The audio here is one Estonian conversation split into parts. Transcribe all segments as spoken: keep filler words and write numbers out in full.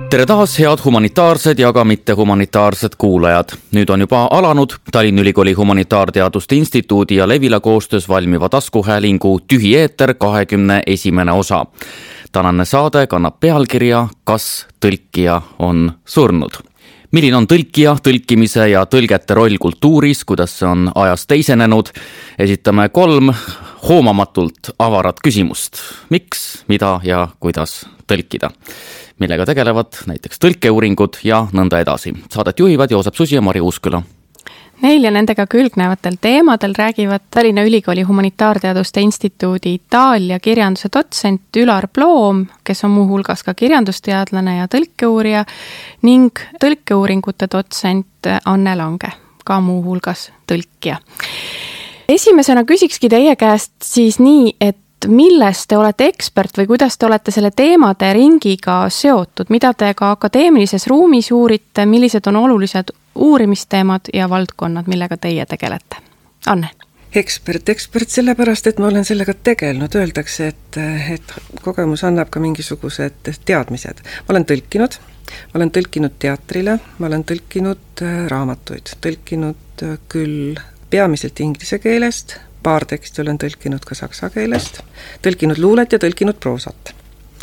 Tere taas, head humanitaarsed ja ka mitte humanitaarsed kuulajad. Nüüd on juba alanud Tallinna Ülikooli Humanitaarteaduste Instituudi ja Levila koostöös valmiva taskuhäälingu Tühi eeter kahekümne esimene osa. Tänane saade kannab pealkirja Kas tõlkija on surnud? Milline on tõlkija, tõlkimise ja tõlgete roll kultuuris, kuidas see on ajas teisenenud? Esitame kolm hoomamatult avarat küsimust. Miks, mida ja kuidas tõlkida? Millega tegelevad näiteks tõlkeuuringud ja nõnda edasi. Saadet juhivad Joosep Susi ja Mari Uusküla. Neil ja nendega külgnevatel teemadel räägivad Tallinna Ülikooli Humanitaarteaduste Instituudi Itaalia kirjanduse dotsent Ülar Ploom, kes on muuhulgas ka kirjandusteadlane ja tõlkeuurija, ning tõlkeuuringute dotsent Anne Lange, ka muuhulgas tõlkija. Esimesena küsikski teie käest siis nii, et milles te olete ekspert või kuidas te olete selle teemade ringiga seotud, mida te ka akadeemilises ruumis uurite, millised on olulised uurimisteemad ja valdkonnad, millega teie tegelete? Anne? Ekspert, ekspert sellepärast, et ma olen sellega tegelenud. Öeldakse, et, et kogemus annab ka mingisugused teadmised. Ma olen tõlkinud, ma olen tõlkinud teatrile, ma olen tõlkinud raamatuid, tõlkinud küll peamiselt inglise keelest, paar teksti olen tõlkinud ka saksa keelest, tõlkinud luulet ja tõlkinud proosat.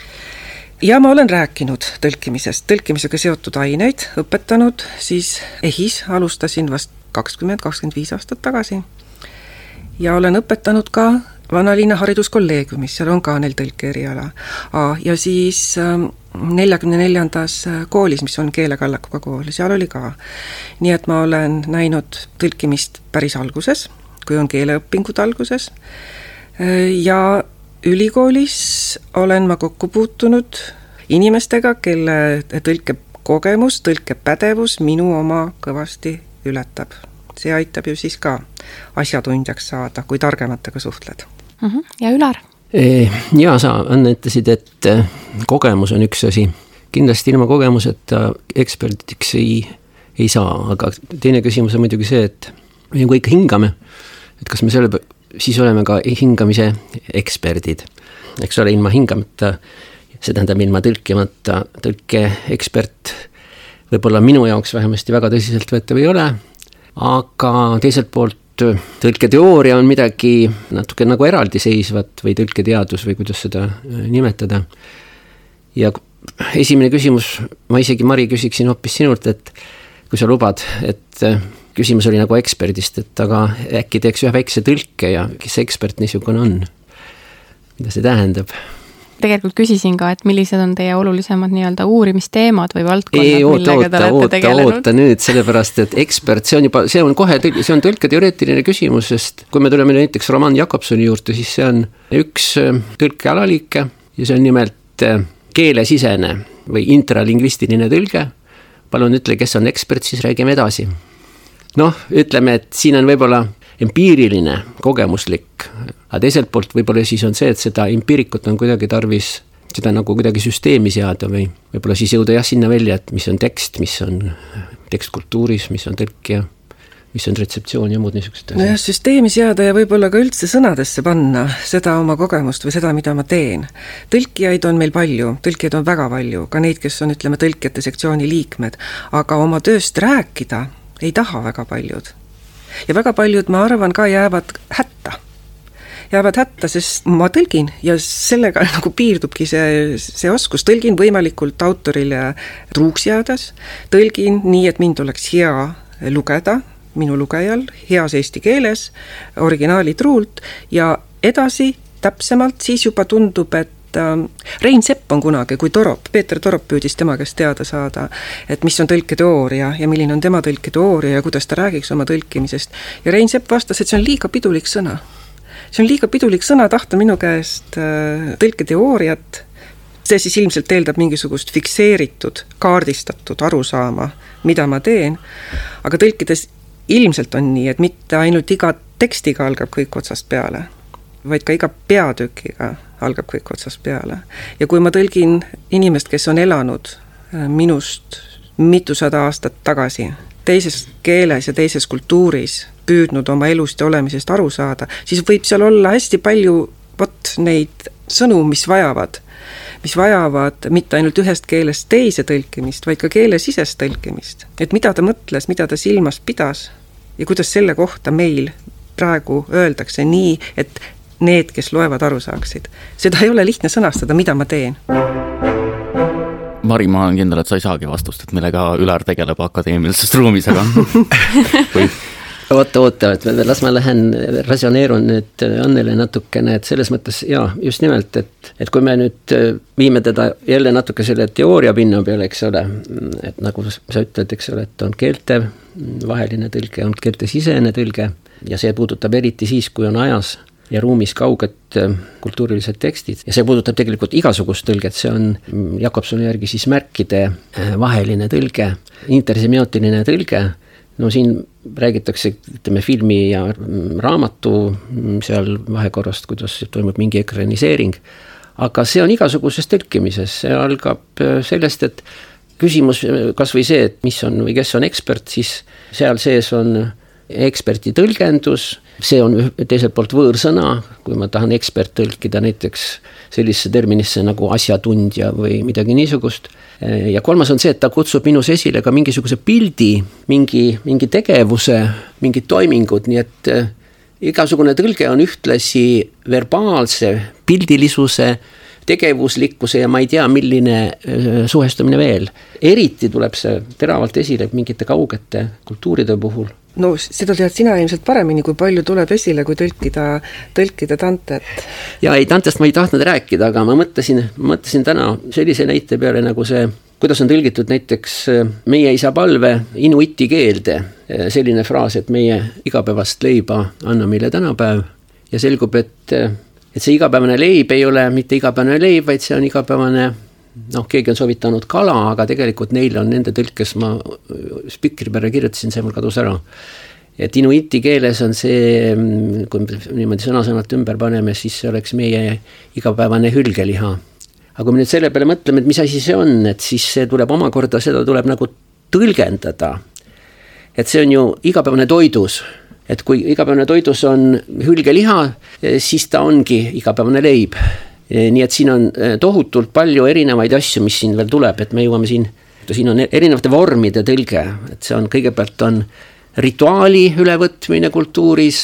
Ja ma olen rääkinud tõlkimisest, tõlkimisega seotud aineid, õpetanud, siis EHIS alustasin vast kakskümmend kakskümmend viis aastat tagasi. Ja olen õpetanud ka Vanalinna hariduskolleegiumis, seal on ka neil tõlkeeriala. Ja siis neljakümne neljandas koolis, mis on keelekallakuga kool, seal oli ka. Nii et ma olen näinud tõlkimist päris alguses, kui on keeleõpingud alguses. Ja ülikoolis olen ma kokku puutunud inimestega, kelle tõlkekogemus, tõlkepädevus minu oma kõvasti ületab. See aitab ju siis ka asjatundjaks saada, kui targematega suhtled. Uh-huh. Ja Ülar? Ja sa annetasid, et kogemus on üks asi. Kindlasti ilma kogemuseta ekspertiks ei, ei saa, aga teine küsimus on muidugi see, et me kõik hingame, et kas me selle, siis oleme ka hingamise eksperdid. Eks ole, ilma hingamata, see tähendab ilma tõlkimata, tõlke ekspert võib-olla minu jaoks vähemasti väga tõsiselt võetav ei ole, aga teiselt poolt tõlketeooria on midagi natuke nagu eraldiseisvat või tõlketeadus või kuidas seda nimetada. Ja esimene küsimus, ma isegi Mari küsiksin hoopis sinult, et kui sa lubad, et küsimus oli nagu eksperdist, et aga äkki teeks ühe väikse tõlke ja kes ekspert niisugune on? Mida see tähendab? Tegelikult küsisin ka, et millised on teie olulisemad nii-öelda uurimisteemad või valdkonnad, ei, oota, millega oota, te olete oota, tegelenud? Oota nüüd, sellepärast, et ekspert, see on juba, see on kohe, see on tõlketeoreetiline küsimus, sest kui me tuleme näiteks Roman Jakobsoni juurde, siis see on üks tõlkealaliike ja see on nimelt keelesisene või intralingvistiline tõlge. Palun ütle, kes on ekspert, siis räägime edasi. Noh, ütleme, et siin on võib-olla empiiriline, kogemuslik, aga teiselt poolt võib-olla siis on see, et seda empiirikut on kuidagi tarvis seda nagu kuidagi süsteemi seada või võib-olla siis jõuda jah sinna välja, et mis on tekst, mis on tekst kultuuris, mis on tõlkija, mis on retseptsioon ja muud niisugused. No jah, süsteemi seada ja võib-olla ka üldse sõnadesse panna seda oma kogemust või seda, mida ma teen. Tõlkijaid on meil palju, tõlkijaid on väga palju, ka neid, kes on, ütleme, tõlkijate sektsiooni liikmed, aga oma tööst rääkida ei taha väga paljud. Ja väga paljud, ma arvan, ka jäävad hätta. Jäävad hätta, sest ma tõlgin ja sellega nagu piirdubki see, see oskus. Tõlgin võimalikult autorile truuks jäädes. Tõlgin nii, et mind oleks hea lugeda, minu lugejal, heas eesti keeles, originaali truult ja edasi täpsemalt siis juba tundub, et Rein Sepp on kunagi, kui Torop, Peeter Torop püüdis tema käest teada saada, et mis on tõlketeooria ja milline on tema tõlketeooria ja kuidas ta räägiks oma tõlkimisest. Ja Rein Sepp vastas, et see on liiga pidulik sõna. See on liiga pidulik sõna tahta minu käest tõlketeooriat. See siis ilmselt eeldab mingisugust fikseeritud, kaardistatud arusaama, mida ma teen. Aga tõlkides ilmselt on nii, et mitte ainult iga tekstiga algab kõik otsast peale, vaid ka iga peatükiga algab kõik otsast peale. Ja kui ma tõlgin inimest, kes on elanud minust mitusada aastat tagasi, teises keeles ja teises kultuuris püüdnud oma elust ja olemisest aru saada, siis võib seal olla hästi palju vot neid sõnu, mis vajavad mis vajavad mitte ainult ühest keelest teise tõlkimist, vaid ka keelesisest tõlkimist. Et mida ta mõtles, mida ta silmas pidas ja kuidas selle kohta meil praegu öeldakse nii, et need, kes loevad, aru saaksid. Seda ei ole lihtne sõnastada, mida ma teen. Mari, ma olen kindel, et sa ei saagi vastust, et millega Ülar tegeleb akadeemilises ruumis, aga või... Oota, oota, et las ma lähen, rasioneerun nüüd Annele natukene, et selles mõttes, jaa, just nimelt, et, et kui me nüüd viime teda jälle natuke selle teooria pinna peale, eks ole, et nagu sa ütled, eks ole, et on keelte vaheline tõlge, on keelte sisene tõlge ja see puudutab eriti siis, kui on ajas ja ruumis kauged kultuurilised tekstid ja see puudutab tegelikult igasugust tõlget, see on Jakobsoni järgi siis märkide vaheline tõlge, intersemiotiline tõlge. No siin räägitakse, ütleme, filmi ja raamatu seal vahekorrast, kuidas toimub mingi ekraniseering, aga see on igasuguses tõlkimises, see algab sellest, et küsimus kas või see, et mis on või kes on ekspert, siis seal sees on eksperti tõlgendus, see on teiselt poolt võõrsõna, kui ma tahan ekspert tõlkida näiteks sellisesse terminisse nagu asjatundja või midagi niisugust. Ja kolmas on see, et ta kutsub minus esile ka mingisuguse pildi, mingi, mingi tegevuse, mingid toimingud, nii et igasugune tõlge on ühtlasi verbaalse, pildilisuse, tegevuslikkuse ja ma ei tea, milline suhestumine veel. Eriti tuleb see teravalt esile mingite kaugete kultuuride puhul. No seda tead sina ilmselt paremini, kui palju tuleb esile, kui tõlkida, tõlkida Dantet. Ja ei, Dantest ma ei tahtnud rääkida, aga ma mõtlesin, mõtlesin täna sellise näite peale nagu see, kuidas on tõlgitud näiteks meie isa palve inuiti keelde. Selline fraas, et meie igapäevast leiba anna meile tänapäev ja selgub, et, et see igapäevane leib ei ole mitte igapäevane leib, vaid see on igapäevane, noh, keegi on soovitanud kala, aga tegelikult neil on nende tõlkes, ma spikri peale kirjutasin, see mul kadus ära. Et inuiti keeles on see, kui niimoodi sõna-sõnalt ümber paneme, siis see oleks meie igapäevane hülgeliha. Aga kui me nüüd selle peale mõtleme, et mis asi see on, et siis see tuleb omakorda, seda tuleb nagu tõlgendada. Et see on ju igapäevane toidus. Et kui igapäevane toidus on hülgeliha, siis ta ongi igapäevane leib. Nii et siin on tohutult palju erinevaid asju, mis siin veel tuleb, et me jõuame siin, siin on erinevate vormide tõlge, et see on kõigepealt on rituaali ülevõtmine kultuuris,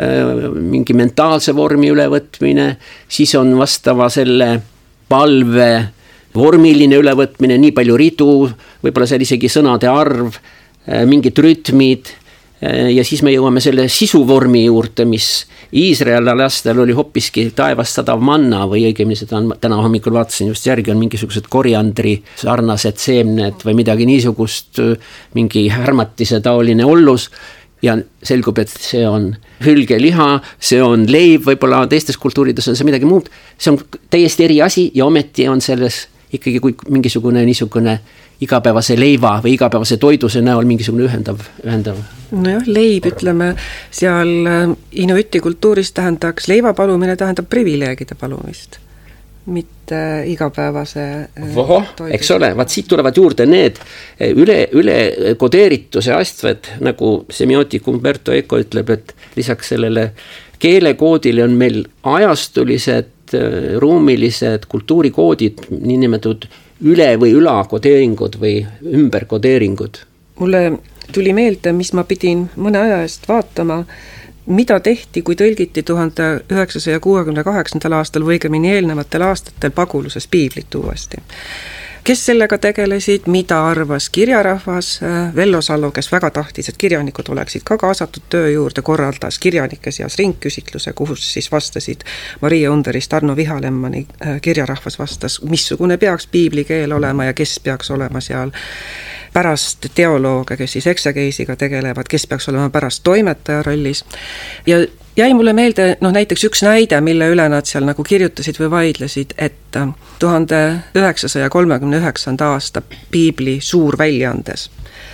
mingi mentaalse vormi ülevõtmine, siis on vastava selle palve vormiline ülevõtmine, nii palju ridu, võib-olla seal isegi sõnade arv, mingid rütmid ja siis me jõuame selle sisuvormi juurde, mis Iisraeli lastel oli hoppiski taevast sadav manna või õigemini seda on, täna hommikul vaatasin just järgi, on mingisugused koriandri sarnased seemned või midagi niisugust, mingi härmatise taoline ollus ja selgub, et see on hülgeliha, see on leib, võib-olla teistes kultuurides on see midagi muud, see on täiesti eri asi ja ometi on selles ikkagi kui mingisugune niisugune igapäevase leiva või igapäevase toiduse näol mingisugune ühendav, ühendav. Nojah, leib, ütleme, seal inuiti kultuuris tähendaks leiva palumine tähendab privileegide palumist, mitte igapäevase Voho, toiduse. Eks ole, vaat siit tulevad juurde need üle, üle kodeerituse astmed, nagu semiootik Umberto Eco ütleb, et lisaks sellele keelekoodile on meil ajastulised, ruumilised kultuurikoodid, niinimetatud üle või üla kodeeringud või ümber kodeeringud. Mulle tuli meelde, mis ma pidin mõne aja eest vaatama, mida tehti, kui tõlgiti tuhande üheksasaja kuuekümne kaheksandal aastal või õigemini eelnevatel aastatel paguluses piiblit uuesti. Kes sellega tegelesid, mida arvas kirjarahvas, Vello Sallo, kes väga tahtis, et kirjanikud oleksid ka kaasatud töö juurde, korraldas kirjanike seas ringküsitluse, kuhu siis vastasid Maria Underist, Arno Vihalemmani, kirjarahvas vastas, missugune peaks piibli keel olema ja kes peaks olema seal pärast teolooge, kes siis eksegeesiga tegelevad, kes peaks olema pärast toimetaja rollis ja jäi mulle meelde, noh näiteks üks näide, mille üle nad seal nagu kirjutasid või vaidlesid, et tuhande üheksasaja kolmekümne üheksanda aasta piibli suur väljaandes,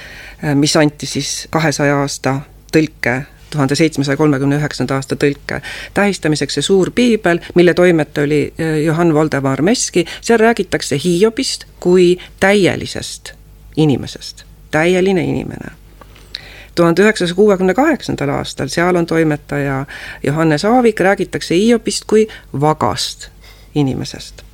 mis anti siis kahesaja aasta tõlke, tuhande seitsmesaja kolmekümne üheksanda aasta tõlke tähistamiseks see suur piibel, mille toimetaja oli Johann Voldemar Meski, seal räägitakse Hiiobist kui täielisest inimesest, täieline inimene. tuhande üheksasaja kuuekümne kaheksandal aastal, seal on toimetaja Johannes Aavik, räägitakse Hiiobist kui vagast inimesest.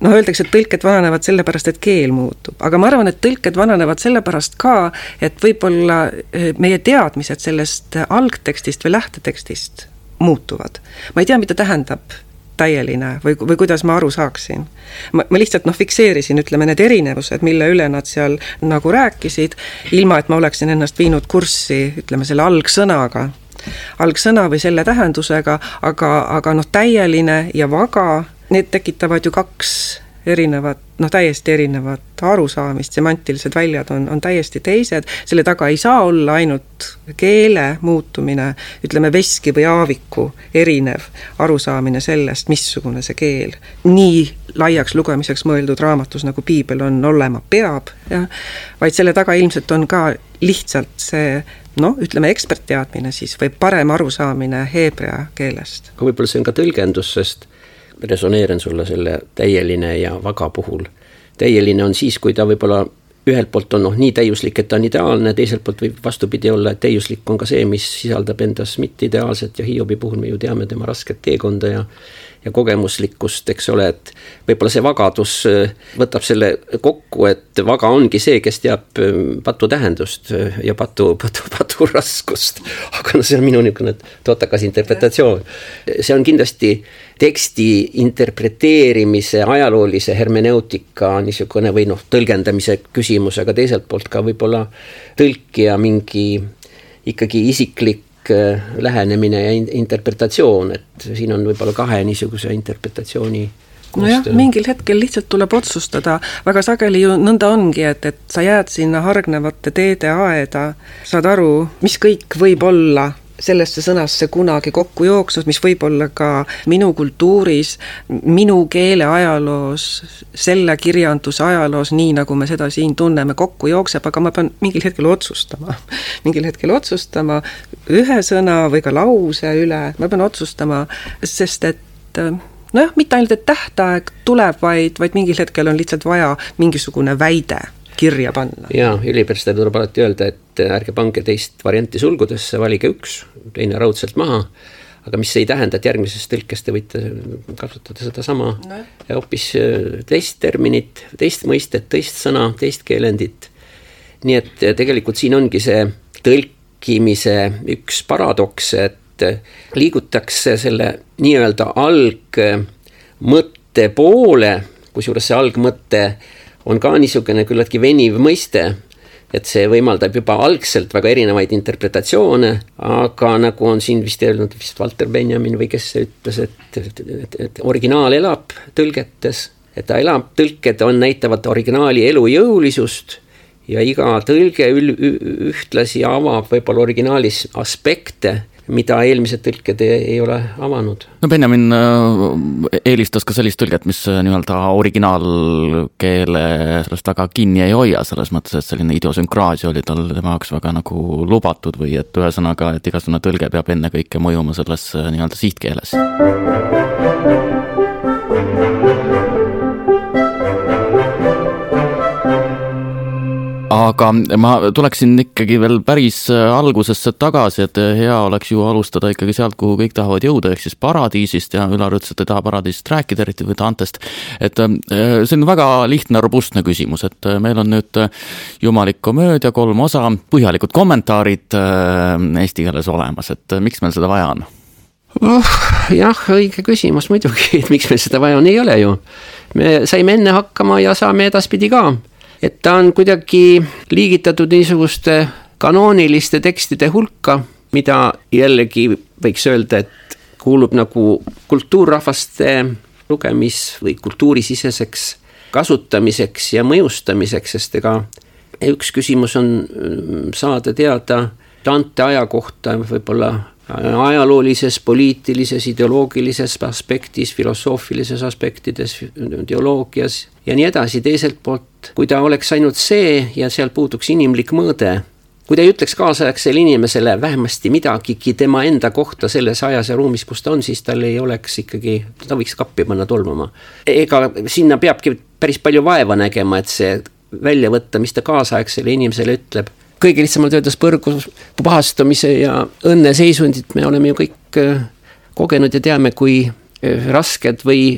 noh, öeldakse, et tõlked vananevad sellepärast, et keel muutub, aga ma arvan, et tõlked vananevad sellepärast ka, et võib-olla meie teadmised sellest algtekstist või lähtetekstist muutuvad. Ma ei tea, mida tähendab täieline või, või kuidas ma aru saaksin. Ma, ma lihtsalt noh, fikseerisin, ütleme, need erinevused, mille üle nad seal nagu rääkisid, ilma et ma oleksin ennast viinud kurssi, ütleme, selle algsõnaga, algsõna või selle tähendusega, aga, aga noh, täieline ja vaga, need tekitavad ju kaks erinevat, noh täiesti erinevat arusaamist, semantilised väljad on, on täiesti teised, selle taga ei saa olla ainult keele muutumine, ütleme veski või aaviku erinev arusaamine sellest, missugune see keel nii laiaks lugemiseks mõeldud raamatus, nagu piibel on, olema peab, jah, vaid selle taga ilmselt on ka lihtsalt see, noh, ütleme ekspertteadmine siis või parem arusaamine heebrea keelest. Aga võib-olla see on ka tõlgendus, sest resoneerin sulle selle täieline ja vaga puhul. Täieline on siis, kui ta võib-olla ühelt poolt on noh, nii täiuslik, et ta on ideaalne, teiselt poolt võib vastupidi olla, et täiuslik on ka see, mis sisaldab endas mitte ideaalset ja Hiobi puhul me ju teame tema rasket teekonda ja, ja kogemuslikkust, eks ole, et võib-olla see vagadus võtab selle kokku, et vaga ongi see, kes teab patu tähendust ja patu, patu, patu raskust, aga no see on minu niisugune totakas interpretatsioon. See on kindlasti teksti interpreteerimise, ajaloolise hermeneutika niisugune või noh, tõlgendamise küsimus, aga teiselt poolt ka võib-olla tõlkija mingi ikkagi isiklik lähenemine ja interpretatsioon, et siin on võib-olla kahe niisuguse interpretatsiooni no jah, mingil hetkel lihtsalt tuleb otsustada, väga sageli ju nõnda ongi, et, et sa jääd sinna hargnevate teede aeda, saad aru, mis kõik võib olla sellesse sõnasse kunagi kokku jooksnud, mis võib olla ka minu kultuuris, minu keele ajaloos, selle kirjanduse ajaloos, nii nagu me seda siin tunneme, kokku jookseb, aga ma pean mingil hetkel otsustama. Mingil hetkel otsustama ühe sõna või ka lause üle, ma pean otsustama, sest et nojah, mitte ainult, et tähtaeg tuleb, vaid, vaid mingil hetkel on lihtsalt vaja mingisugune väide kirja panna. Jaa, üliõpilastel tuleb alati öelda, et ärge pange teist varianti sulgudesse, valige üks, teine raudselt maha, aga mis ei tähenda, et järgmises tõlkes te võite kasutada seda sama no. ja hoopis teist terminit, teist mõistet, teist sõna, teist keelendit. Nii et tegelikult siin ongi see tõlkimise üks paradoks, et liigutakse selle nii-öelda algmõtte poole, kusjuures see algmõtte on ka niisugune küllaltki veniv mõiste, et see võimaldab juba algselt väga erinevaid interpretatsioone, aga nagu on siin vist öelnud vist Walter Benjamin või kes see ütles, et, et, et, et originaal elab tõlgetes, et ta elab, tõlked on näitavad originaali elujõulisust ja iga tõlge ühtlasi avab võib-olla originaalis aspekte, mida eelmised tõlked ei ole avanud. No Benjamin eelistas ka sellist tõlget, mis nii-öelda originaalkeele sellest väga kinni ei hoia, selles mõttes, et selline idiosünkraasia oli tal tema jaoks väga nagu lubatud või et ühesõnaga, et igasugune tõlge peab enne kõike mõjuma selles nii-öelda sihtkeeles. Aga ma tuleksin ikkagi veel päris algusesse tagasi, et hea oleks ju alustada ikkagi sealt, kuhu kõik tahavad jõuda, ehk siis paradiisist ja Ülar ütles, et ei taha paradiisist rääkida, eriti või Dantest. Et see on väga lihtne robustne küsimus, et meil on nüüd Jumalik komöödia, kolm osa, põhjalikud kommentaarid eesti keeles olemas, et miks meil seda vaja on? Oh, jah, õige küsimus muidugi, et miks meil seda vaja on, ei ole ju. Me saime enne hakkama ja saame edaspidi ka. Et ta on kuidagi liigitatud niisuguste kanooniliste tekstide hulka, mida jällegi võiks öelda, et kuulub nagu kultuurrahvaste lugemis- või kultuurisiseseks kasutamiseks ja mõjustamiseks, sest ega üks küsimus on saada teada Dante aja kohta võib-olla ajaloolises, poliitilises, ideoloogilises aspektis, filosoofilises aspektides, teoloogias ja nii edasi. Teiselt poolt, kui ta oleks ainult see ja seal puuduks inimlik mõõde, kui ta ei ütleks kaasaegsele inimesele vähemasti midagigi tema enda kohta selles ajas ja ruumis, kus ta on, siis tal ei oleks ikkagi, ta võiks kappi panna tolmama. Ega sinna peabki päris palju vaeva nägema, et see välja võtta, mis ta kaasaegsele inimesele ütleb. Kõige lihtsamalt öeldes põrgu pahastumise ja õnneseisundit me oleme ju kõik kogenud ja teame, kui rasked või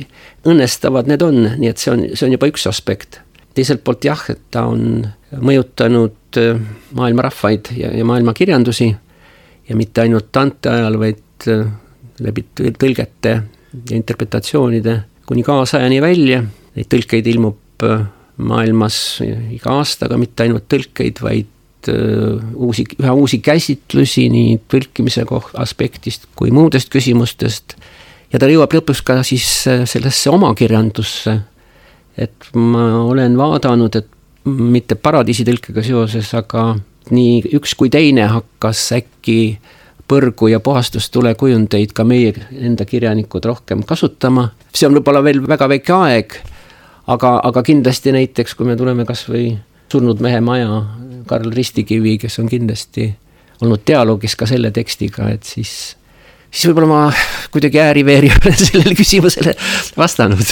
õnnestavad need on, nii et see on, see on juba üks aspekt. Teiselt poolt jah, et ta on mõjutanud maailma rahvaid ja, ja maailma kirjandusi ja mitte ainult Dante ajal, vaid läbi tõlgete ja interpretatsioonide kuni kaasajani välja. Neid tõlkeid ilmub maailmas iga aastaga, mitte ainult tõlkeid, vaid uusi, üha uusi käsitlusi nii tõlkimise aspektist kui muudest küsimustest. Ja ta jõuab lõpus ka siis sellesse oma kirjandusse. Et ma olen vaadanud, et mitte paradiisi tõlkega seoses, aga nii üks kui teine hakkas äkki põrgu ja puhastustule kujundeid ka meie enda kirjanikud rohkem kasutama. See on võib-olla veel väga väike aeg, aga, aga kindlasti näiteks, kui me tuleme kas või Surnud mehe maja, Karl Ristikivi, kes on kindlasti olnud dialoogis ka selle tekstiga, et siis, siis võib-olla ma kuidagi ääriveeri olen sellele küsimusele vastanud.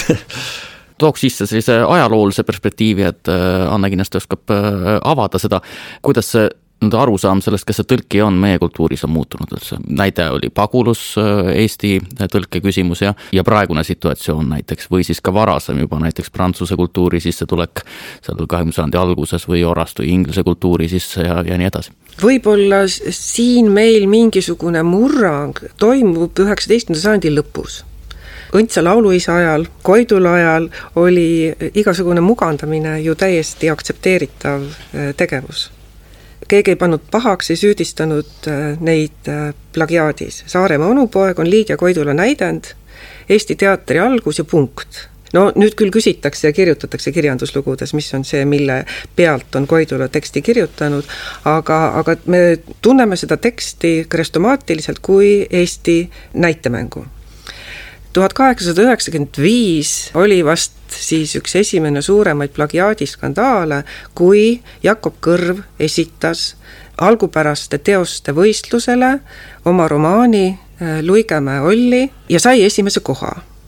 Tooks sisse sellise ajaloolise perspektiivi, et Anne kindlasti oskab avada seda, kuidas see arusaam sellest, kes see tõlki on meie kultuuris on muutunud üldse. Näide oli pagulus Eesti tõlke küsimus ja, ja praegune situatsioon näiteks või siis ka varasem juba näiteks prantsuse kultuuri sisse tulek seal kahekümnenda sajandi alguses või orastu inglise kultuuri sisse ja, ja nii edasi. Võib-olla siin meil mingisugune murrang toimub üheksateistkümnenda sajandi lõpus. Õntsa lauluisa ajal, Koidula ajal oli igasugune mugandamine ju täiesti aktsepteeritav tegevus. Keegi ei pannud pahaks, ei süüdistanud neid plagiaadis. Saaremaa onupoeg on Liidia Koidula näidend, Eesti teatri algus ja punkt. No nüüd küll küsitakse ja kirjutatakse kirjanduslugudes, mis on see, mille pealt on Koidula teksti kirjutanud, aga, aga me tunneme seda teksti krestomaatiliselt kui Eesti näitemängu. tuhat kaheksasada üheksakümmend viis oli vast siis üks esimene suuremaid plagiaadiskandaale, kui Jakob Kõrv esitas algupäraste teoste võistlusele oma romaani Luigemäe Olli ja sai esimese koha.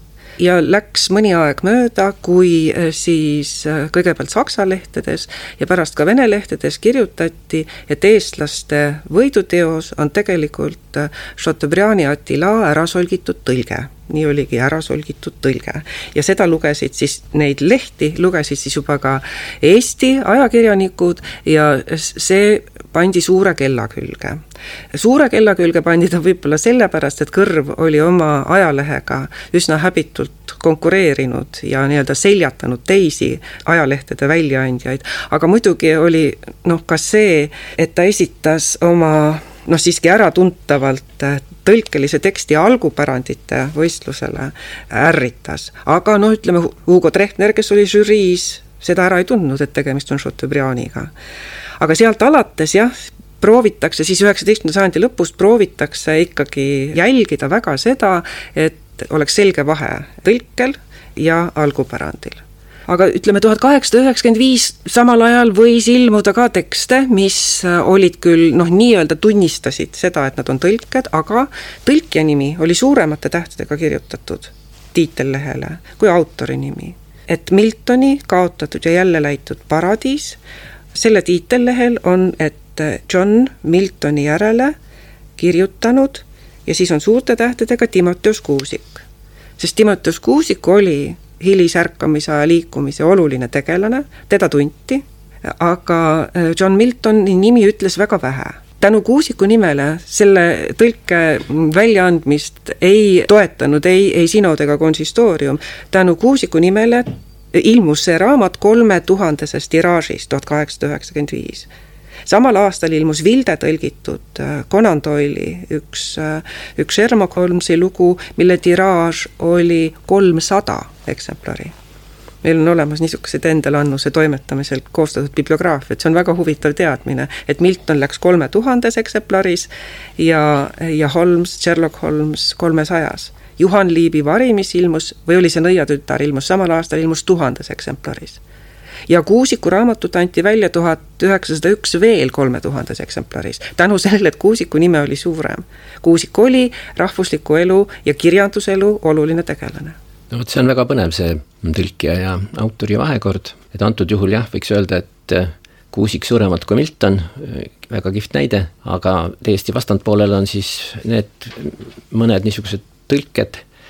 Ja läks mõni aeg mööda, kui siis kõigepealt saksa lehtedes ja pärast ka vene lehtedes kirjutati, et eestlaste võiduteos on tegelikult Chateaubriandi Attila ärasolgitud tõlge. Nii oligi ärasolgitud tõlge. Ja seda lugesid siis, neid lehti lugesid siis juba ka Eesti ajakirjanikud ja see pandi suure kella külge. Suure kella külge pandi ta võib-olla sellepärast, et Kõrv oli oma ajalehega üsna häbitult konkureerinud ja nii-öelda seljatanud teisi ajalehtede väljaandjaid. Aga muidugi oli noh, ka see, et ta esitas oma noh siiski äratuntavalt tõlkelise teksti algupärandite võistlusele ärritas. Aga no ütleme, Hugo Treffner, kes oli žüriis, seda ära ei tundnud, et tegemist on Chateaubriandiga. Aga sealt alates jah, proovitakse siis üheksateistkümnenda sajandi lõpust proovitakse ikkagi jälgida väga seda, et oleks selge vahe tõlkel ja algupärandil. Aga ütleme, tuhat kaheksasada üheksakümmend viis samal ajal võis ilmuda ka tekste, mis olid küll, noh, nii-öelda tunnistasid seda, et nad on tõlked, aga tõlkja nimi oli suuremate tähtedega kirjutatud tiitellehele kui autori nimi. Et Miltoni kaotatud ja jälle läitud Paradiis, selle tiitellehel on, et John Miltoni järele kirjutanud ja siis on suurte tähtedega Timoteus Kuusik. Sest Timoteus Kuusik oli hilisärkamise ja liikumise oluline tegelane, teda tunti, aga John Miltoni nimi ütles väga vähe. Tänu Kuusiku nimele selle tõlke väljaandmist ei toetanud ei, ei sinod ega konsistoorium. Tänu Kuusiku nimele ilmus see raamat kolme tuhandeses tiraažis tuhat kaheksasada üheksakümmend viis. Samal aastal ilmus Vilde tõlgitud Conan Doyle'i üks, üks Sherlock Holmesi lugu, mille tiraaž oli kolmsada eksemplari. Meil on olemas niisugused endal annuse toimetamisel koostatud bibliograafiad, see on väga huvitav teadmine, et Milton läks kolme tuhandes eksemplaris ja, ja Holmes, Sherlock Holmes kolmesajas. Juhan Liibi vari, mis ilmus, või oli see Nõiatütar, ilmus samal aastal ilmus tuhandes eksemplaris. Ja Kuusiku raamatut anti välja tuhat üheksasada üks veel kolme tuhandes eksemplaris. Tänu sellele, et Kuusiku nime oli suurem. Kuusik oli rahvusliku elu ja kirjanduselu oluline tegelane. No see on väga põnev see tõlkija ja autori vahekord. Et antud juhul jah, võiks öelda, et Kuusik suuremalt kui Milton, väga kihvt näide, aga täiesti vastandpoolel on siis need mõned niisugused tõlked,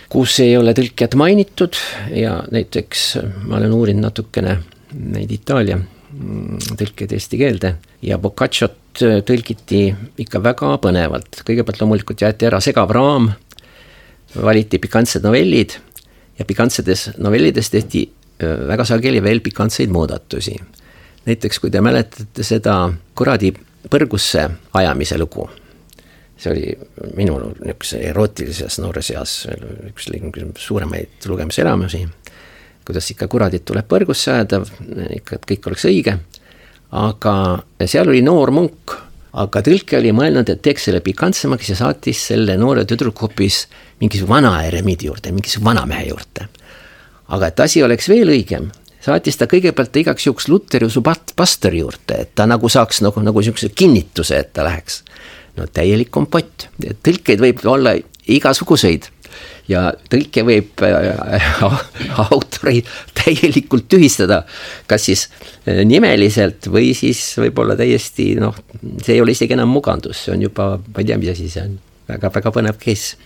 kus ei ole tõlkijat mainitud ja näiteks ma olen uurinud natukene neid Itaalia tõlkeid eesti keelde ja Boccacciot tõlgiti ikka väga põnevalt. Kõigepealt loomulikult jäeti ära segav raam, valiti pikantsed novellid ja pikantsedes novellides tehti väga sageli veel pikantseid muudatusi. Näiteks kui te mäletate seda kuradi põrgusse ajamise lugu, see oli minu niisuguse erootilises noores eas üks suuremaid lugemiselamusi, kuidas ikka kuradit tuleb põrgusse ajada, ikka kõik oleks õige, aga seal oli noor munk, aga tõlke oli mõelnud, et teeks selle pikantsemaks ja saatis selle noore tüdruku hoopis mingis vana eremiidi juurde, mingis vanamehe juurde. Aga et asi oleks veel õigem, saatis ta kõigepealt igaks juhuks Luteriusu pastori juurde, et ta nagu saaks nagu, nagu niisuguse kinnituse, et ta läheks. No täielik kompott. Tõlkeid võib olla igasuguseid ja tõlke võib autori täielikult tühistada, kas siis nimeliselt või siis võib-olla täiesti, noh, see ei ole isegi enam mugandus, see on juba, ma ei tea, mis asi see on, väga-väga põnev case.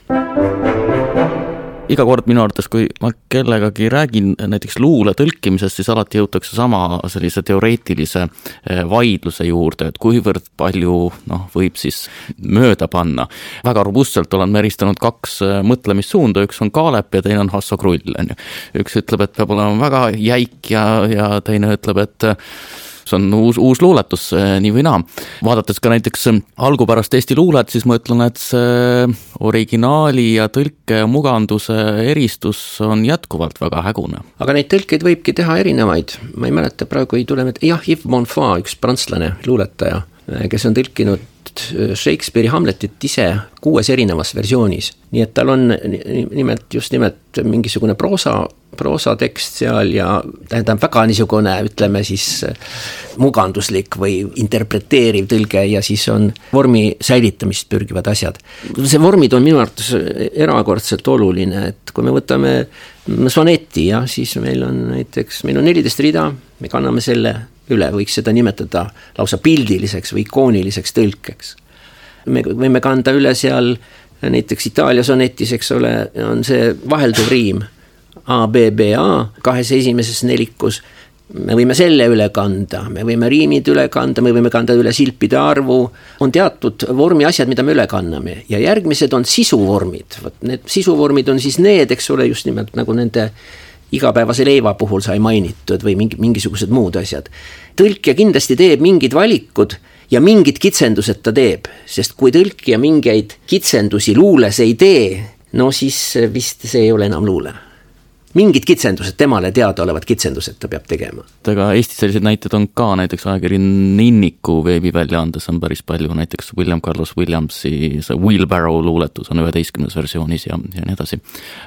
Iga kord minu arvates, kui ma kellegagi räägin näiteks luule tõlkimisest, siis alati jõutakse sama sellise teoreetilise vaidluse juurde, et kuivõrd palju noh, võib siis mööda panna. Väga robustselt olen meristanud kaks mõtlemissuunda, üks on Kaalep ja teine on Hasso Krull. Üks ütleb, et peab olema väga jäik ja, ja teine ütleb, et see on uus, uus luuletus nii või naa. Vaadates ka näiteks algupärast Eesti luulet, siis ma ütlen, et see originaali ja tõlke ja muganduse eristus on jätkuvalt väga hägune. Aga neid tõlkeid võibki teha erinevaid. Ma ei mäleta, praegu ei tule, et jah, Yves Bonfant, üks prantslane luuletaja, kes on tõlkinud Shakespeare'i Hamletit ise kuues erinevas versioonis. Nii et tal on nimelt, just nimelt mingisugune proosa, proosa tekst seal ja tähendab väga niisugune, ütleme siis muganduslik või interpreteeriv tõlge ja siis on vormi säilitamist pürgivad asjad. See vormid on minu arvates erakordselt oluline, et kui me võtame soneti ja siis meil on näiteks, meil on neliteist rida, me kanname selle üle, võiks seda nimetada lausa pildiliseks või ikooniliseks tõlkeks. Me võime kanda üle seal näiteks Itaalia sonetis, eks ole, on see vahelduv riim A, B, B, A, kahes esimeses nelikus. Me võime selle üle kanda, me võime riimid üle kanda, me võime kanda üle silpide arvu. On teatud vormi asjad, mida me üle kanname ja järgmised on sisuvormid. Need sisuvormid on siis need, eks ole, just nimelt nagu nende igapäevase leiva puhul sai mainitud või mingi, mingisugused muud asjad. Tõlkija kindlasti teeb mingid valikud ja mingid kitsendused ta teeb, sest kui tõlkija mingeid kitsendusi luules ei tee, no siis vist see ei ole enam luule. Mingid kitsendused, temale teada olevad kitsendused ta peab tegema. Aga Eestis sellised näited on ka, näiteks ajakiri Ninniku veebiväljaandes on päris palju, näiteks William Carlos Williamsi see Wheelbarrow luuletus on üheteistkümnes versioonis ja, ja nii edasi.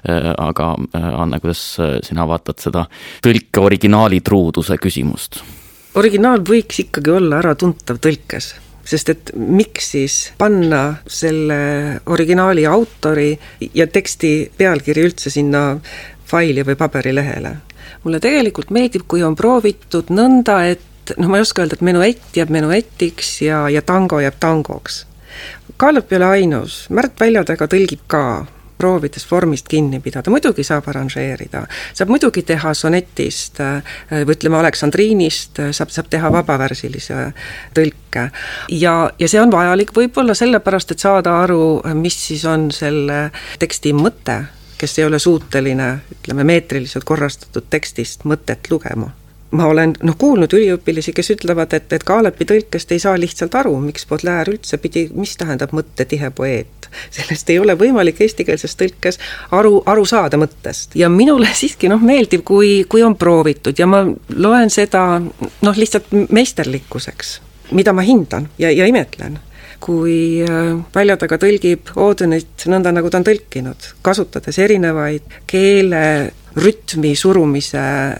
Aga Anne, kuidas sina vaatad seda tõlke originaali truuduse küsimust? Originaal võiks ikkagi olla ära tuntav tõlkes, sest et miks siis panna selle originaali autori ja teksti pealkiri üldse sinna faili või paberilehele. Mulle tegelikult meeldib, kui on proovitud nõnda, et noh, ma ei oska öelda, et menuett jääb menuetiks ja, ja tango jääb tangoks. Kaalep ei ole ainus, Märt Väljadega tõlgib ka, proovides vormist kinni pidada, muidugi saab arranžeerida, saab muidugi teha sonetist või ütleme Aleksandriinist, saab, saab teha vabavärsilise tõlke ja, ja see on vajalik võib-olla sellepärast, et saada aru, mis siis on selle teksti mõte, kes ei ole suuteline, ütleme, meetriliselt korrastatud tekstist mõtet lugema. Ma olen no, kuulnud üliõpilisi, kes ütlevad, et, et Kaalepi tõlkest ei saa lihtsalt aru, miks Baudelaire üldse pidi, mis tähendab mõtte tihe poeet. Sellest ei ole võimalik eestikeelses tõlkes aru, aru saada mõttest. Ja minule siiski noh, meeldib, kui, kui on proovitud ja ma loen seda noh, lihtsalt meisterlikkuseks, mida ma hindan ja, ja imetlen. Kui Väljadega tõlgib Audenit nõnda, nagu ta on tõlkinud, kasutades erinevaid keele rütmi surumise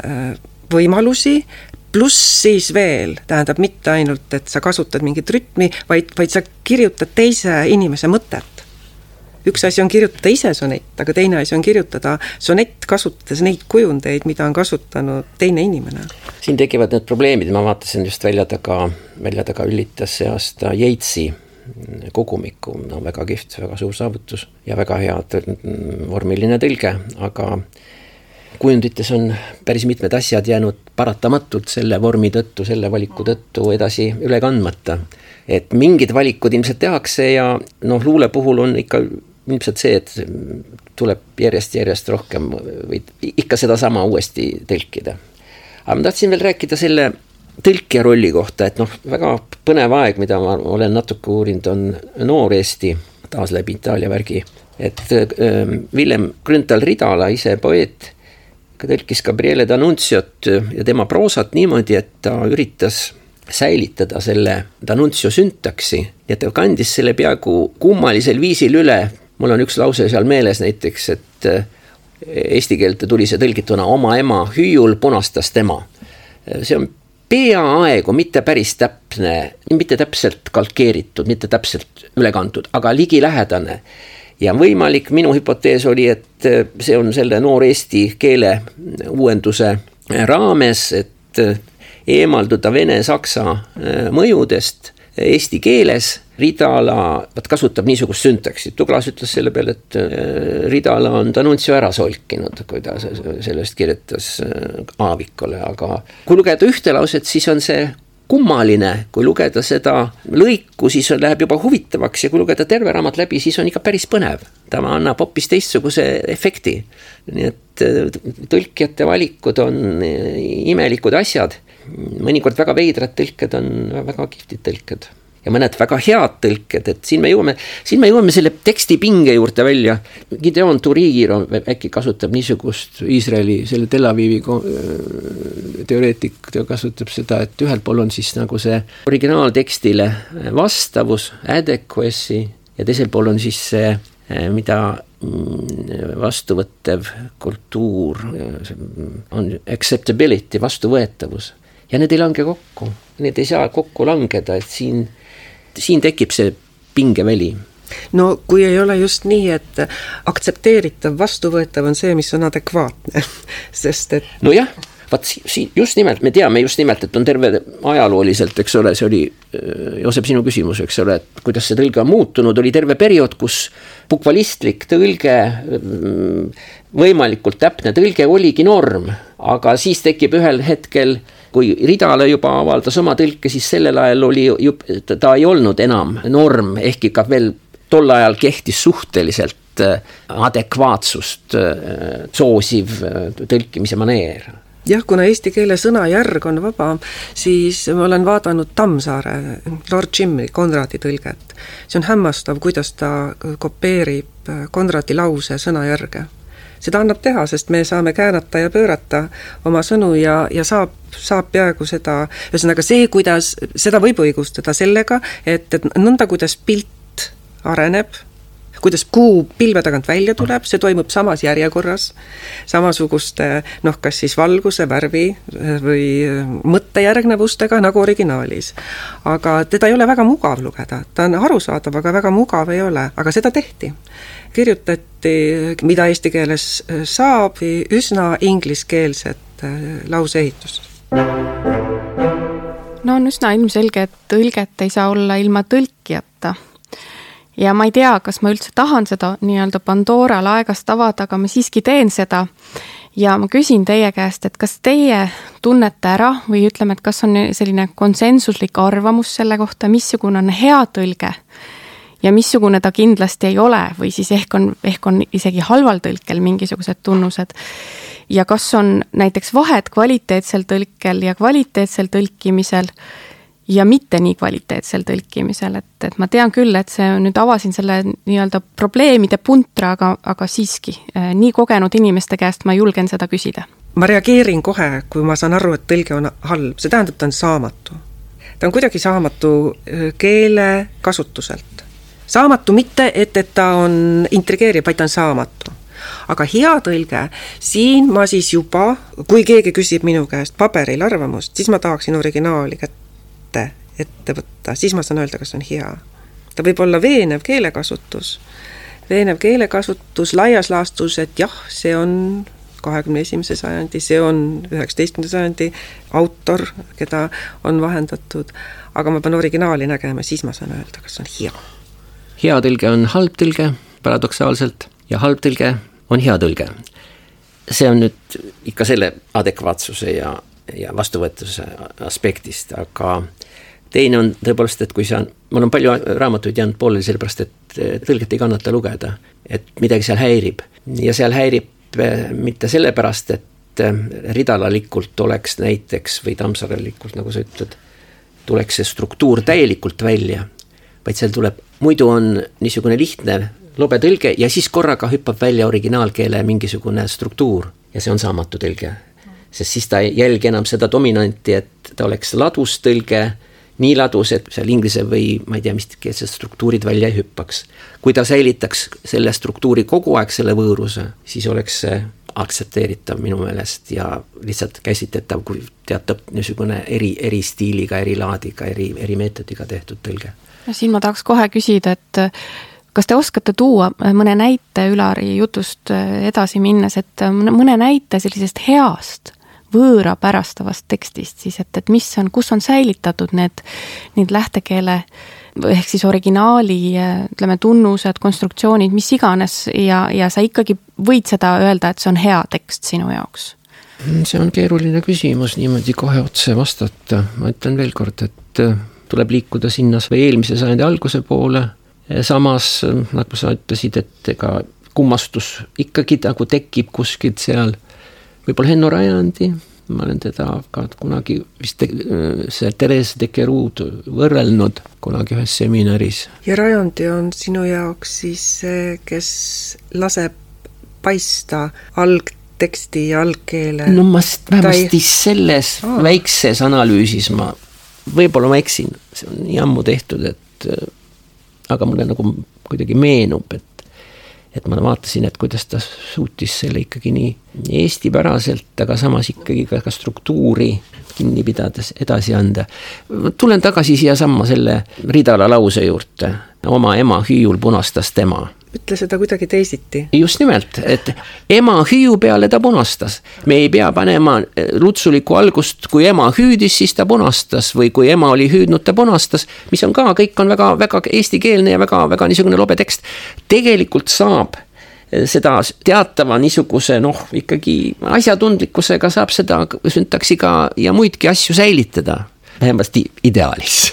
võimalusi, pluss siis veel, tähendab mitte ainult, et sa kasutad mingit rütmi, vaid, vaid sa kirjutad teise inimese mõtet. Üks asi on kirjutada ise sonett, aga teine asi on kirjutada sonett kasutades neid kujundeid, mida on kasutanud teine inimene. Siin tekivad need probleemid, ma vaatasin just Väljadega, Väljadega üllitas see aasta Yeatsi kogumikku, no väga kihvt, väga suur saavutus ja väga hea vormiline tõlge, aga kujundites on päris mitmed asjad jäänud paratamatult selle vormi tõttu, selle valiku tõttu edasi üle kandmata. Et mingid valikud ilmselt tehakse ja noh, luule puhul on ikka ilmselt see, et tuleb järjest-järjest rohkem või ikka seda sama uuesti tõlkida. Aga ma tahtsin veel rääkida selle tõlkija rolli kohta, et noh, väga põnev aeg, mida ma olen natuke uurinud, on Noor Eesti, taas läbi Itaalia värgi. Et Villem Grünthal-Ridala, ise poeet, tõlkis Gabriele D'Annunziot ja tema proosat niimoodi, et ta üritas säilitada selle D'Annunzio syntaksi ja ta kandis selle peaaegu kummalisel viisil üle. Mul on üks lause seal meeles näiteks, et eesti keelte tuli see tõlgituna oma ema hüüul punastas tema. See on peaaegu mitte päris täpne, mitte täpselt kalkeeritud, mitte täpselt ülekantud, aga ligilähedane. Ja võimalik, minu hüpotees oli, et see on selle noor eesti keele uuenduse raames, et eemalduda vene-saksa mõjudest eesti keeles. Ridala kasutab niisugust syntaksit. Douglas ütles selle peale, et Ridala on D'Annunzio ära solkinud, kui ta sellest kirjutas Aavikule, aga kui lugeda ühte lauset, siis on see kummaline, kui lugeda seda lõiku, siis on, läheb juba huvitavaks ja kui lugeda terve raamat läbi, siis on ikka päris põnev. Ta annab hoopis teistsuguse efekti. Nii et tõlkijate valikud on imelikud asjad. Mõnikord väga veidrad tõlked on väga kihvtid tõlked. Ja mõned väga head tõlked, et siin me jõuame, siin me jõuame selle teksti pinge juurde välja. Gideon Turigir äkki kasutab niisugust Iisraeli, selle Tel Avivi teoreetik, ta kasutab seda, et ühelt pool on siis nagu see originaaltekstile vastavus, adequacy ja teisel pool on siis see, mida vastuvõttev kultuur on acceptability, vastuvõetavus. Ja need ei lange kokku, need ei saa kokku langeda, et siin siin tekib see pingeväli. No kui ei ole just nii, et aktsepteeritav, vastuvõetav on see, mis on adekvaatne, sest et... No jah, vaat si- just nimelt, me teame just nimelt, et on terve ajalooliselt, eks ole, see oli, Joosep, sinu küsimus, eks ole, et kuidas see tõlge on muutunud, oli terve periood, kus bukvalistlik tõlge, võimalikult täpne tõlge oligi norm, aga siis tekib ühel hetkel, kui Ridala juba avaldas oma tõlke, siis sellel ajal oli, ta ei olnud enam norm, ehk ikka veel tol ajal kehtis suhteliselt adekvaatsust soosiv tõlkimise maneer. Jah, kuna eesti keele sõnajärg on vaba, siis ma olen vaadanud Tammsaare, Lord Jimmy, Konradi tõlget. See on hämmastav, kuidas ta kopeerib Konradi lause sõnajärge. Seda annab teha, sest me saame käänata ja pöörata oma sõnu ja, ja saab, saab peaaegu seda, ühesõnaga see, kuidas seda võib õigustada sellega, et, et nõnda, kuidas pilt areneb, kuidas kuu pilve tagant välja tuleb, see toimub samas järjekorras, samasuguste, noh, kas siis valguse, värvi või mõttejärgnevustega nagu originaalis. Aga teda ei ole väga mugav lugeda, ta on arusaadav, aga väga mugav ei ole, aga seda tehti. Kirjutati, mida eesti keeles saab, üsna ingliskeelset lauseehitust. No on üsna ilmselge, et tõlget ei saa olla ilma tõlkijata. Ja ma ei tea, kas ma üldse tahan seda nii-öelda Pandora laegast avada, aga ma siiski teen seda. Ja ma küsin teie käest, et kas teie tunnete ära või ütleme, et kas on selline konsensuslik arvamus selle kohta, missugune on hea tõlge ja missugune ta kindlasti ei ole või siis ehk on, ehk on isegi halval tõlkel mingisugused tunnused. Ja kas on näiteks vahet kvaliteetsel tõlkel ja kvaliteetsel tõlkimisel ja mitte nii kvaliteetsel tõlkimisel, et, et ma tean küll, et see nüüd avasin selle nii-öelda probleemide puntra, aga, aga siiski nii kogenud inimeste käest ma julgen seda küsida. Ma reageerin kohe, kui ma saan aru, et tõlge on halb. See tähendab, ta on saamatu. Ta on kuidagi saamatu keele kasutuselt. Saamatu mitte, et, et ta on intrigeerib, vaid ta on saamatu. Aga hea tõlge, siin ma siis juba, kui keegi küsib minu käest paberil arvamust, siis ma tahaksin originaali kätte ette võtta, siis ma saan öelda, kas on hea. Ta võib olla veenev keelekasutus. Veenev keelekasutus laias laastus, et jah, see on kahekümne esimese sajandi, see on üheksateistkümnenda sajandi autor, keda on vahendatud, aga ma pean originaali nägema, siis ma saan öelda, kas on hea. Hea tõlge on halb tõlge, paradoksaalselt, ja halb tõlge on hea tõlge. See on nüüd ikka selle adekvaatsuse ja, ja vastuvõetuse aspektist, aga teine on tõepoolest, et kui sa, mul on palju raamatuid jäänud pooleli sellepärast, et tõlget ei kannata lugeda, et midagi seal häirib. Ja seal häirib mitte sellepärast, et ridalalikult oleks näiteks või Tammsaarelikult, nagu sa ütled, tuleks see struktuur täielikult välja, vaid seal tuleb, muidu on niisugune lihtne lobetõlge ja siis korraga hüppab välja originaalkeele mingisugune struktuur ja see on saamatu tõlge. Sest siis ta ei jälgi enam seda dominanti, et ta oleks ladus tõlge, nii ladus, et seal inglise või ma ei tea, mis keelsed struktuurid välja ei hüppaks. Kui ta säilitaks selle struktuuri kogu aeg selle võõruse, siis oleks see aktsepteeritav minu meelest ja lihtsalt käsitletav kui teatab niisugune eri, eri stiiliga, eri laadiga, eri, eri meetodiga tehtud tõlge. Ja siin ma tahaks kohe küsida, et kas te oskate tuua mõne näite Ülari jutust edasi minnes, et mõne näite sellisest heast võõra pärastavast tekstist siis, et, et mis on, kus on säilitatud need, need lähtekeele ehk siis originaali, ütleme, tunnused, konstruktsioonid, mis iganes ja, ja sa ikkagi võid seda öelda, et see on hea tekst sinu jaoks? See on keeruline küsimus niimoodi kohe otse vastata. Ma ütlen veel kord, et tuleb liikuda sinnas või eelmise sajandi alguse poole. Samas, nagu sa ütlesid, et ega kummastus ikkagi nagu tekib kuskilt seal. Võib-olla Henno Rajandi, ma olen teda ka kunagi vist te, see Therese Deckeroud võrrelnud kunagi ühes seminaris. Ja Rajandi on sinu jaoks siis see, kes laseb paista algteksti ja algkeele? No ma vähemasti ei... selles oh. väikses analüüsis ma, võib-olla ma eksin, see on nii ammu tehtud, et aga mulle nagu kuidagi meenub, et et ma vaatasin, et kuidas ta suutis selle ikkagi nii, nii eestipäraselt, aga samas ikkagi ka, ka struktuuri kinni pidades edasi anda. Tulen tagasi siia samma selle Ridala lause juurde. Oma ema hüüul punastas tema. Ütle seda kuidagi teisiti. Just nimelt, et ema hüüu peale ta punastas. Me ei pea panema lutsuliku algust, kui ema hüüdis, siis ta punastas, või kui ema oli hüüdnud, ta punastas, mis on ka, kõik on väga, väga eestikeelne ja väga, väga niisugune lobe tekst. Tegelikult saab seda teatava niisuguse, noh, ikkagi asjatundlikkusega saab seda syntaksiga ja muidki asju säilitada. Vähemasti ideaalis.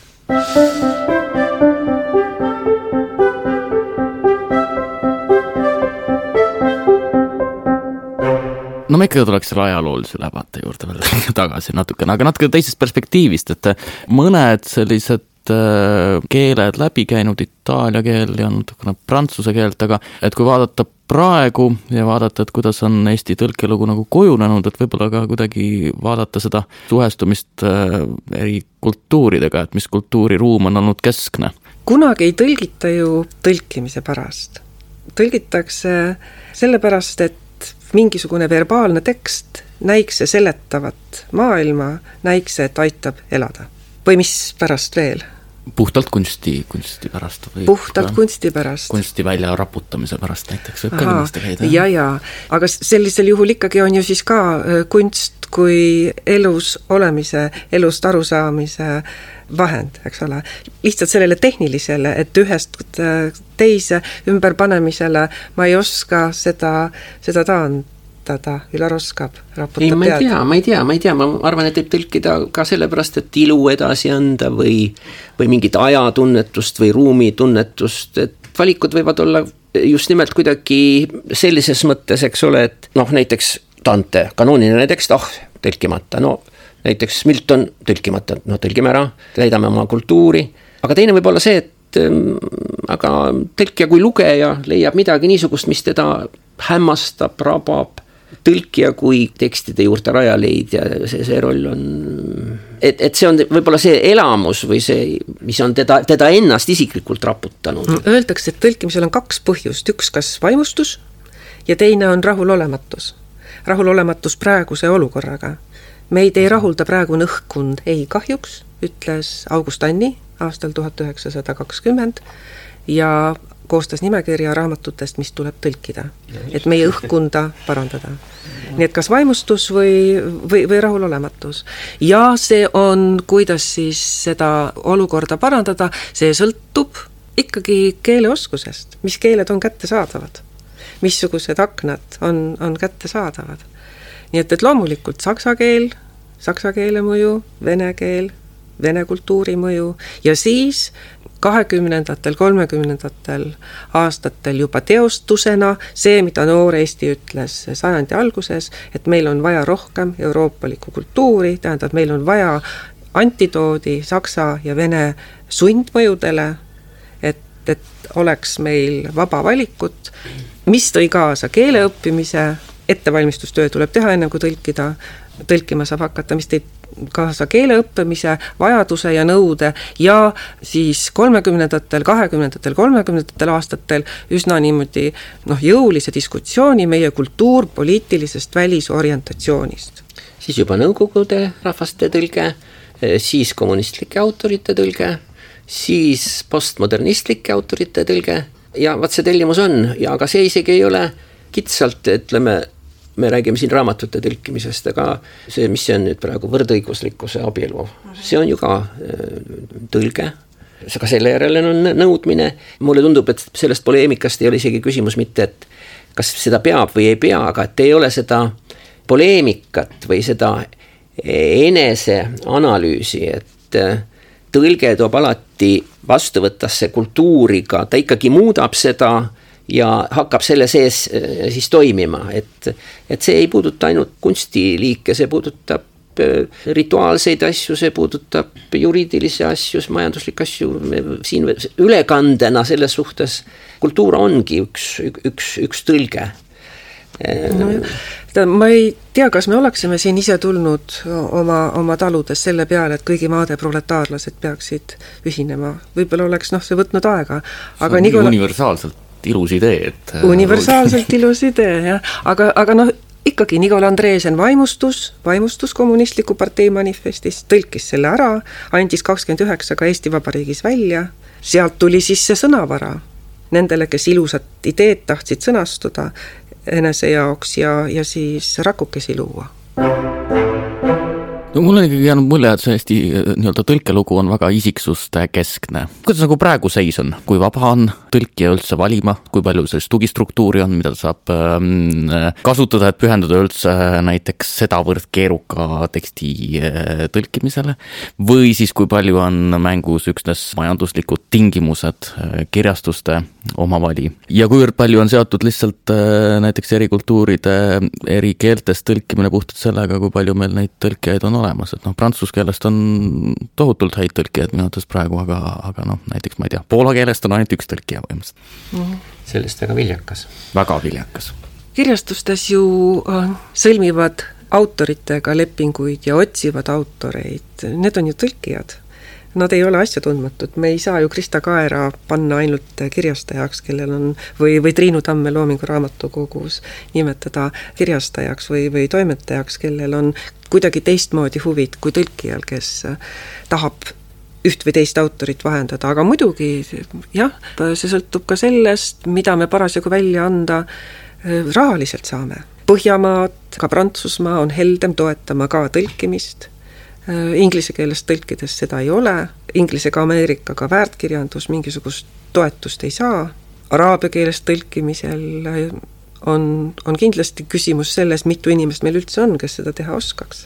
No me ikkagi tuleks selle ajaloolise läbate juurde veel tagasi natukene, aga natuke teisest perspektiivist, et mõned sellised keeled läbi käinud, itaalia keel ja natukene prantsuse keelt, aga et kui vaadata praegu ja vaadata, et kuidas on Eesti tõlkelugu nagu kujunenud, et võib-olla ka kuidagi vaadata seda suhestumist eri kultuuridega, et mis kultuuriruum on olnud keskne. Kunagi ei tõlgita ju tõlkimise pärast. Tõlgitakse sellepärast, et mingisugune verbaalne tekst näikse seletavat maailma, näikse, et aitab elada. Või mis pärast veel? Puhtalt kunsti, kunsti pärast. Või Puhtalt ka, kunsti pärast. Kunsti välja raputamise pärast näiteks. Võib ka kindlasti käida. Ja, ja. Aga sellisel juhul ikkagi on ju siis ka kunst kui elus olemise, elust arusaamise vahend, eks ole. Lihtsalt sellele tehnilisele, et ühest teise ümberpanemisele ma ei oska seda, seda taandada. Ülar oskab raputab ei, ma ei tead. tea, ma ei tea, ma ei tea, ma arvan, et võib tõlkida ka sellepärast, et ilu edasi anda või, või mingit ajatunnetust või ruumitunnetust, et valikud võivad olla just nimelt kuidagi sellises mõttes, eks ole, et noh, näiteks Dante, kanooniline tekst, ah, tõlkimata, no näiteks Milton, tõlkimata, no tõlgime ära, täidame oma kultuuri, aga teine võib olla see, et ähm, aga tõlkija kui lugeja leiab midagi niisugust, mis teda hämmastab, rabab, tõlkija kui tekstide juurde rajaleid ja see, see roll on, et, et see on võib-olla see elamus või see, mis on teda, teda ennast isiklikult raputanud. Öeldakse, et tõlkimisel on kaks põhjust, üks kas vaimustus ja teine on rahulolematus. Rahulolematus praeguse olukorraga. Meid ei rahulda praegune õhkkond ei kahjuks, ütles August Anni aastal tuhat üheksasada kakskümmend ja koostas nimekirja raamatutest, mis tuleb tõlkida, et meie õhkunda parandada. Nii et kas vaimustus või, või, või rahulolematus. Ja see on, kuidas siis seda olukorda parandada, see sõltub ikkagi keeleoskusest, mis keeled on kättesaadavad, missugused aknad on, on kättesaadavad. Nii et, et loomulikult saksa keel, saksa keele mõju, vene keel, vene kultuuri mõju ja siis kahekümnendatel, kolmekümnendatel aastatel juba teostusena see, mida noor Eesti ütles sajandi alguses, et meil on vaja rohkem euroopalikku kultuuri, tähendab, meil on vaja antidoodi saksa ja vene sundmõjudele, et, et oleks meil vaba valikut, mis tõi kaasa keele õppimise, ettevalmistustöö tuleb teha enne kui tõlkida, tõlkima saab hakata, mis tõi kaasa keele õppimise, vajaduse ja nõude ja siis kolmekümnendatel, kahekümnendatel, kolmekümnendatel aastatel üsna niimoodi noh, jõulise diskussiooni meie kultuurpoliitilisest välisorientatsioonist. Siis juba nõukogude rahvaste tõlge, siis kommunistlike autorite tõlge, siis postmodernistlike autorite tõlge ja vaat see tellimus on ja aga see isegi ei ole kitsalt, ütleme, me räägime siin raamatute tõlkimisest, aga see, mis see on nüüd praegu võrdõiguslikkuse abielu, see on ju ka tõlge, aga selle järele on nõudmine. Mulle tundub, et sellest poleemikast ei ole isegi küsimus mitte, et kas seda peab või ei pea, aga et ei ole seda poleemikat või seda enese analüüsi, et tõlge toob alati vastuvõttasse kultuuriga, ta ikkagi muudab seda ja hakkab selle sees siis toimima, et, et see ei puuduta ainult kunstiliike, see puudutab rituaalseid asju, see puudutab juriidilisi asju, majanduslikke asju, siin ülekandena selles suhtes kultuur ongi üks, üks, üks tõlge. No, ma ei tea, kas me oleksime siin ise tulnud oma, oma taludes selle peale, et kõigi maade proletaarlased peaksid ühinema. Võib-olla oleks noh, see võtnud aega. Aga see on Nikola... universaalselt ilus idee. Et... Universaalselt ilus idee, jah. Aga, aga noh, ikkagi Nikola Andreesen vaimustus, vaimustus kommunistliku partei manifestist, tõlkis selle ära, andis kakskümmend üheksa ka Eesti Vabariigis välja, sealt tuli siis see sõnavara nendele, kes ilusat ideed tahtsid sõnastuda enese jaoks ja, ja siis rakukesi luua. No mul on ikkagi jäänud mulje, et see Eesti nii-öelda tõlkelugu on väga isiksuste keskne. Kuidas nagu praegu seis on? Kui vaba on tõlkija üldse valima? Kui palju sellist tugistruktuuri on, mida saab ähm, kasutada, et pühendada üldse näiteks sedavõrd keeruka teksti äh, tõlkimisele? Või siis kui palju on mängus üksnes majanduslikud tingimused äh, kirjastuste omavali? Ja kuivõrd palju on seotud lihtsalt äh, näiteks eri kultuuride, eri keeltest tõlkimine puhtalt sellega, kui palju meil neid tõlkijaid on olemas, et noh, prantsus keelest on tohutult häid tõlkijaid minu arvates praegu, aga, aga noh, näiteks ma ei tea, poola keelest on ainult üks tõlkija võimast. Mm-hmm. Sellest väga viljakas. Väga viljakas. Kirjastustes ju sõlmivad autoritega lepinguid ja otsivad autoreid, need on ju tõlkijad. Nad ei ole asjatundmatud, me ei saa ju Krista Kaera panna ainult kirjastajaks, kellel on, või, või Triinu Tamme Loomingu raamatukogus nimetada kirjastajaks või, või toimetajaks, kellel on kuidagi teistmoodi huvid kui tõlkijal, kes tahab üht või teist autorit vahendada, aga muidugi jah, see sõltub ka sellest, mida me parasjagu välja anda rahaliselt saame. Põhjamaad, ka Prantsusmaa on heldem toetama ka tõlkimist. Inglise keelest tõlkides seda ei ole, Inglisega Ameerikaga väärtkirjandus mingisugust toetust ei saa, araabia keelest tõlkimisel on, on kindlasti küsimus selles, mitu inimest meil üldse on, kes seda teha oskaks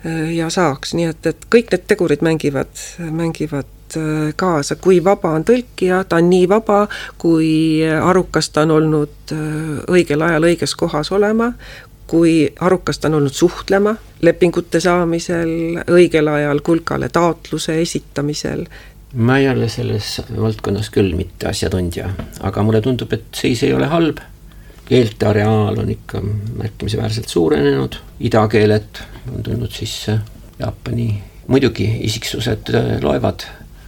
ja saaks, nii et, et kõik need tegurid mängivad, mängivad kaasa, kui vaba on tõlkija, ta on nii vaba, kui arukas ta on olnud õigel ajal õiges kohas olema, kui arukas ta on olnud suhtlema lepingute saamisel, õigel ajal kulkale taotluse esitamisel. Ma ei ole selles valdkonnas küll mitte asjatundja, aga mulle tundub, et seis ei ole halb. Keelte areaal on ikka märkimisväärselt suurenenud, idakeeled on tulnud sisse, Jaapani muidugi isiksused loevad.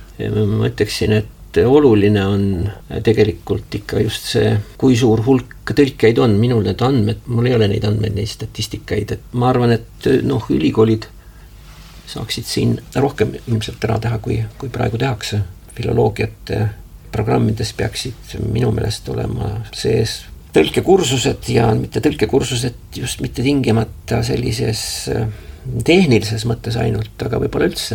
Ma ütleksin, et oluline on tegelikult ikka just see, kui suur hulk tõlkeid on, minul need andmed, mul ei ole neid andmeid, neid statistikaid, et ma arvan, et noh, ülikoolid saaksid siin rohkem ilmselt ära teha, kui, kui praegu tehakse. Filoloogiat programmides peaksid minu meelest olema sees tõlkekursused ja mitte tõlkekursused just mitte tingimata sellises tehnilises mõttes ainult, aga võib-olla üldse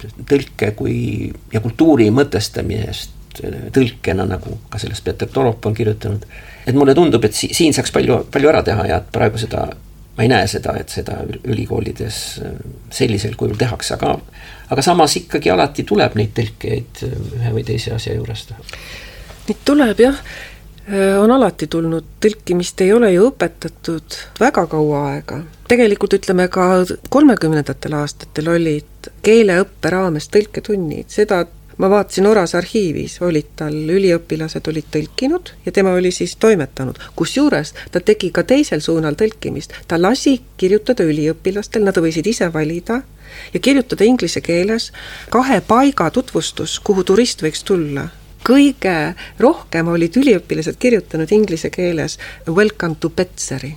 tõlke kui ja kultuuri mõtestamist tõlkena, nagu ka sellest Peeter Torop on kirjutanud. Et mulle tundub, et siin saaks palju, palju ära teha ja praegu seda, ma ei näe seda, et seda ülikoolides sellisel kujul tehakse, aga, aga samas ikkagi alati tuleb neid tõlkeid ühe või teise asja juurest. Neid tuleb jah, on alati tulnud, tõlkimist ei ole ju õpetatud väga kaua aega. Tegelikult ütleme ka kolmekümnendatel aastatel olid keeleõppe raames tõlketunnid, seda ma vaatasin Oras arhiivis, olid tal üliõpilased olid tõlkinud ja tema oli siis toimetanud. Kusjuures ta tegi ka teisel suunal tõlkimist. Ta lasi kirjutada üliõpilastel, nad võisid ise valida ja kirjutada inglise keeles kahe paiga tutvustus, kuhu turist võiks tulla. Kõige rohkem olid üliõpilased kirjutanud inglise keeles Welcome to Petseri.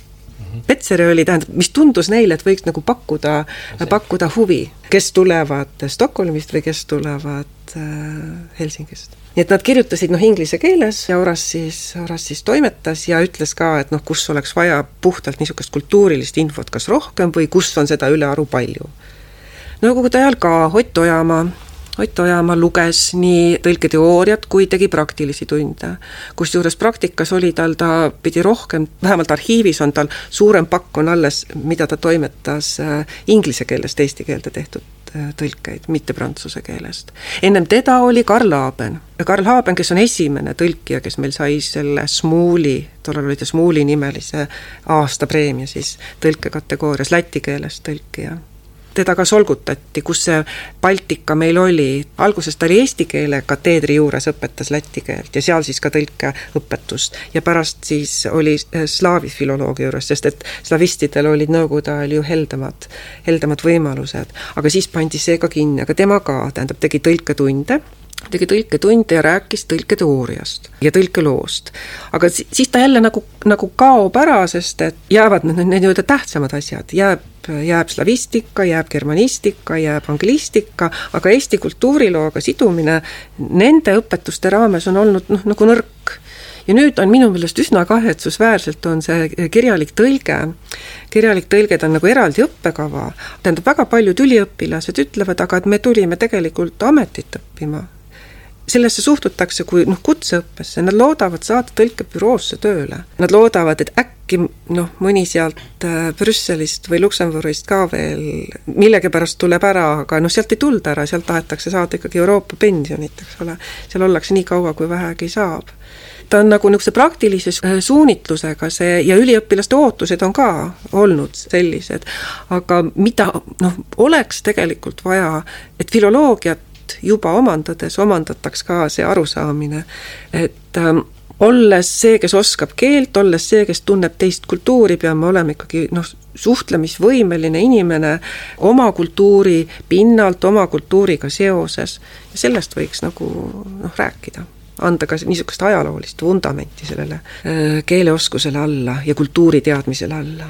Petseri oli tähendab, mis tundus neile, et võiks nagu pakkuda, pakkuda huvi, kes tulevad Stockholmist või kes tulevad Helsingist. Nii et nad kirjutasid noh inglise keeles ja Oras siis, Oras siis toimetas ja ütles ka, et noh, kus oleks vaja puhtalt niisugust kultuurilist infot, kas rohkem või kus on seda üle aru palju. Nõukogude ajal ka Ott Ojamaa Ott Ojamaa luges nii tõlketeooriat kui tegi praktilisi tunde. Kusjuures praktikas oli tal, ta pidi rohkem, vähemalt arhiivis on tal suurem pakk on alles, mida ta toimetas inglise keelest eesti keelde tehtud tõlkeid, mitte prantsuse keelest. Ennem teda oli Karl Haaben. Karl Haaben, kes on esimene tõlkija, kes meil sai selle Smuuli, tollal oli ta Smuuli nimelise aastapreemia siis tõlkekategoorias läti keelest tõlkija. Teda ka solgutati, kus see Baltika meil oli. Alguses ta oli eesti keele kateedri juures õpetas läti keelt ja seal siis ka tõlke õpetust. Ja pärast siis oli slaavi filoloogia juures, sest et slavistidel olid nõukogude ajal ju heldamad, heldamad võimalused. Aga siis pandi see ka kinni, aga tema ka, tähendab, tegi tõlketunde, tegi tõlketunde ja rääkis tõlketeooriast ja tõlkeloost. Aga siis ta jälle nagu, nagu kaob ära, sest et jäävad need, need nii-öelda tähtsamad asjad, jääb jääb slavistika, jääb germanistika, jääb anglistika, aga Eesti kultuurilooga sidumine nende õpetuste raames on olnud noh, nagu nõrk. Ja nüüd on minu meelest üsna kahetsusväärselt on see kirjalik tõlge. Kirjalik tõlged on nagu eraldi õppekava. Tähendab, väga paljud üliõpilased ütlevad, aga et me tulime tegelikult ametit õppima. Sellesse suhtutakse kui noh, kutseõppesse, nad loodavad saada tõlkebüroosse tööle. Nad loodavad, et äkki noh, mõni sealt Brüsselist või Luksemburgist ka veel millegi pärast tuleb ära, aga noh, sealt ei tulda ära, sealt tahetakse saada ikkagi Euroopa pensionit, eks ole. Seal ollakse nii kaua, kui vähegi saab. Ta on nagu niisuguse praktilise suunitlusega see, ja üliõpilaste ootused on ka olnud sellised, aga mida noh, oleks tegelikult vaja, et filoloogiat juba omandades omandataks ka see arusaamine, et ähm, olles see, kes oskab keelt, olles see, kes tunneb teist kultuuri, peame olema ikkagi noh, suhtlemisvõimeline inimene oma kultuuri pinnalt, oma kultuuriga seoses ja sellest võiks nagu noh, rääkida. Anda ka niisugust ajaloolist vundamenti sellele äh, keeleoskusele alla ja kultuuri teadmisele alla.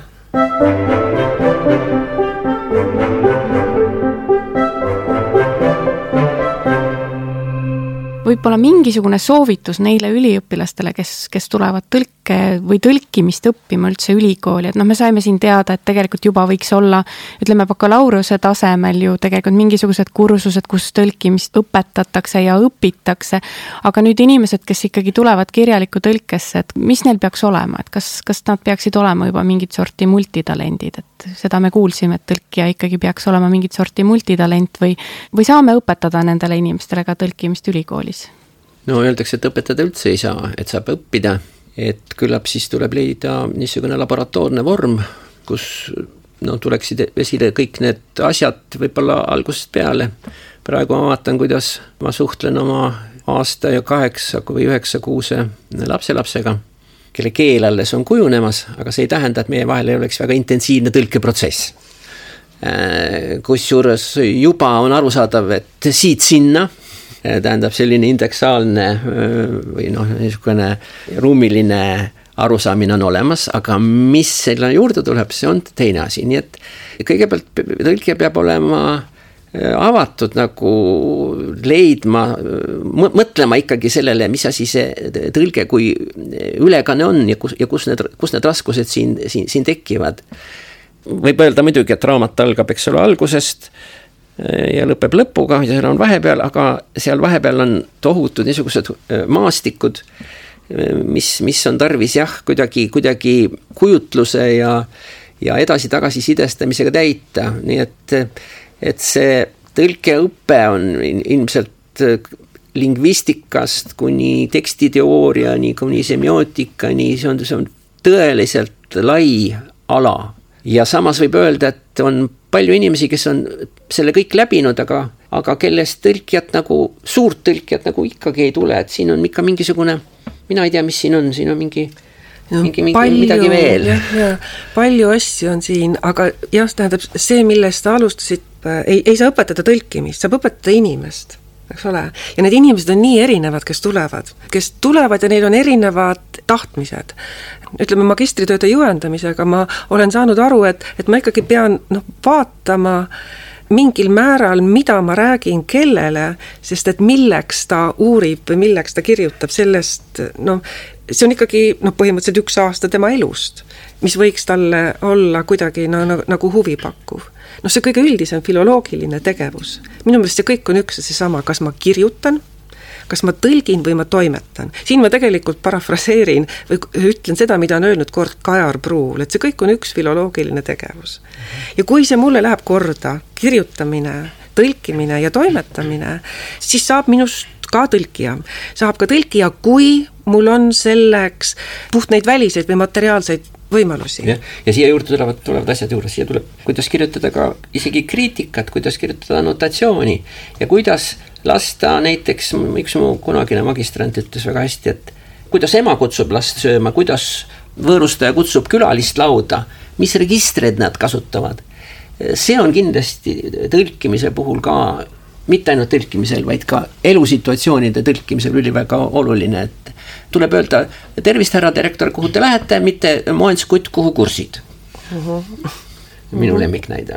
Võib-olla mingisugune soovitus neile üliõpilastele, kes, kes tulevad tõlke või tõlkimist õppima üldse ülikooli, et noh, me saime siin teada, et tegelikult juba võiks olla, ütleme, bakalaureuse tasemel ju tegelikult mingisugused kursused, kus tõlkimist õpetatakse ja õpitakse, aga nüüd inimesed, kes ikkagi tulevad kirjaliku tõlkesse, et mis neil peaks olema, et kas, kas nad peaksid olema juba mingit sorti multitalendid, et seda me kuulsime, et tõlkija ikkagi peaks olema mingit sorti multitalent või, või saame õpetada nendele inimestele ka tõlkimist ülikoolis? No öeldakse, et õpetada üldse ei saa, et saab õppida, et küllap siis tuleb leida niisugune laboratoorne vorm, kus no, tuleksid esile kõik need asjad võib-olla algusest peale. Praegu ma vaatan, kuidas ma suhtlen oma aasta ja kaheksa või üheksa kuuse lapselapsega, kelle keel alles on kujunemas, aga see ei tähenda, et meie vahel ei oleks väga intensiivne tõlkeprotsess. Kusjuures juba on arusaadav, et siit sinna tähendab selline indeksaalne või noh, niisugune ruumiline arusaamine on olemas, aga mis selle juurde tuleb, see on teine asi. Nii et kõigepealt tõlkija peab olema avatud nagu leidma, mõtlema ikkagi sellele, mis asi see tõlge kui ülekanne on ja kus, ja kus need, kus need raskused siin, siin, siin tekivad. Võib öelda muidugi, et raamat algab, eks ole, algusest ja lõpeb lõpuga ja seal on vahepeal, aga seal vahepeal on tohutud niisugused maastikud, mis, mis on tarvis jah, kuidagi, kuidagi kujutluse ja, ja edasi-tagasi sidestamisega täita. Nii et, et see tõlkeõpe on ilmselt lingvistikast kuni tekstiteooriani, kuni semiootikani, see on, see on tõeliselt lai ala. Ja samas võib öelda, et on palju inimesi, kes on selle kõik läbinud, aga, aga kellest tõlkijat nagu, suurt tõlkijat nagu ikkagi ei tule, et siin on ikka mingisugune, mina ei tea, mis siin on, siin on mingi, no, mingi, mingi palju, midagi veel. Ja, ja, palju asju on siin, aga jah, tähendab, see, millest ta alustasid, ei, ei saa õpetada tõlkimist, saab õpetada inimest, eks ole. Ja need inimesed on nii erinevad, kes tulevad, kes tulevad ja neil on erinevad tahtmised. Ütleme, magistritööde juhendamisega ma olen saanud aru, et, et ma ikkagi pean noh, vaatama mingil määral, mida ma räägin kellele, sest et milleks ta uurib või milleks ta kirjutab sellest, noh, see on ikkagi noh, põhimõtteliselt üks aasta tema elust, mis võiks talle olla kuidagi no, no, nagu huvi pakkuv. No see kõige üldisem filoloogiline tegevus. Minu meelest see kõik on üks ja see sama, kas ma kirjutan, kas ma tõlgin või ma toimetan. Siin ma tegelikult parafraseerin või ütlen seda, mida on öelnud kord Kajar Pruul, et see kõik on üks filoloogiline tegevus. Ja kui see mulle läheb korda, kirjutamine, tõlkimine ja toimetamine, siis saab minust ka tõlkija. Saab ka tõlkija, kui mul on selleks puht neid väliseid või materiaalseid võimalusi. Ja, ja siia juurde tulevad, tulevad asjad juurde, siia tuleb, kuidas kirjutada ka isegi kriitikat, kuidas kirjutada anotatsiooni ja kuidas lasta näiteks, üks mu kunagine magistrant ütles väga hästi, et kuidas ema kutsub last sööma, kuidas võõrustaja kutsub külalist lauda, mis registreid nad kasutavad. See on kindlasti tõlkimise puhul ka, mitte ainult tõlkimisel, vaid ka elusituatsioonide tõlkimisel oli väga oluline, et tuleb öelda, tervist härra direktor, kuhu te lähete, mitte moenskutt, kuhu kursid. Uh-huh. Minu lemmik näide.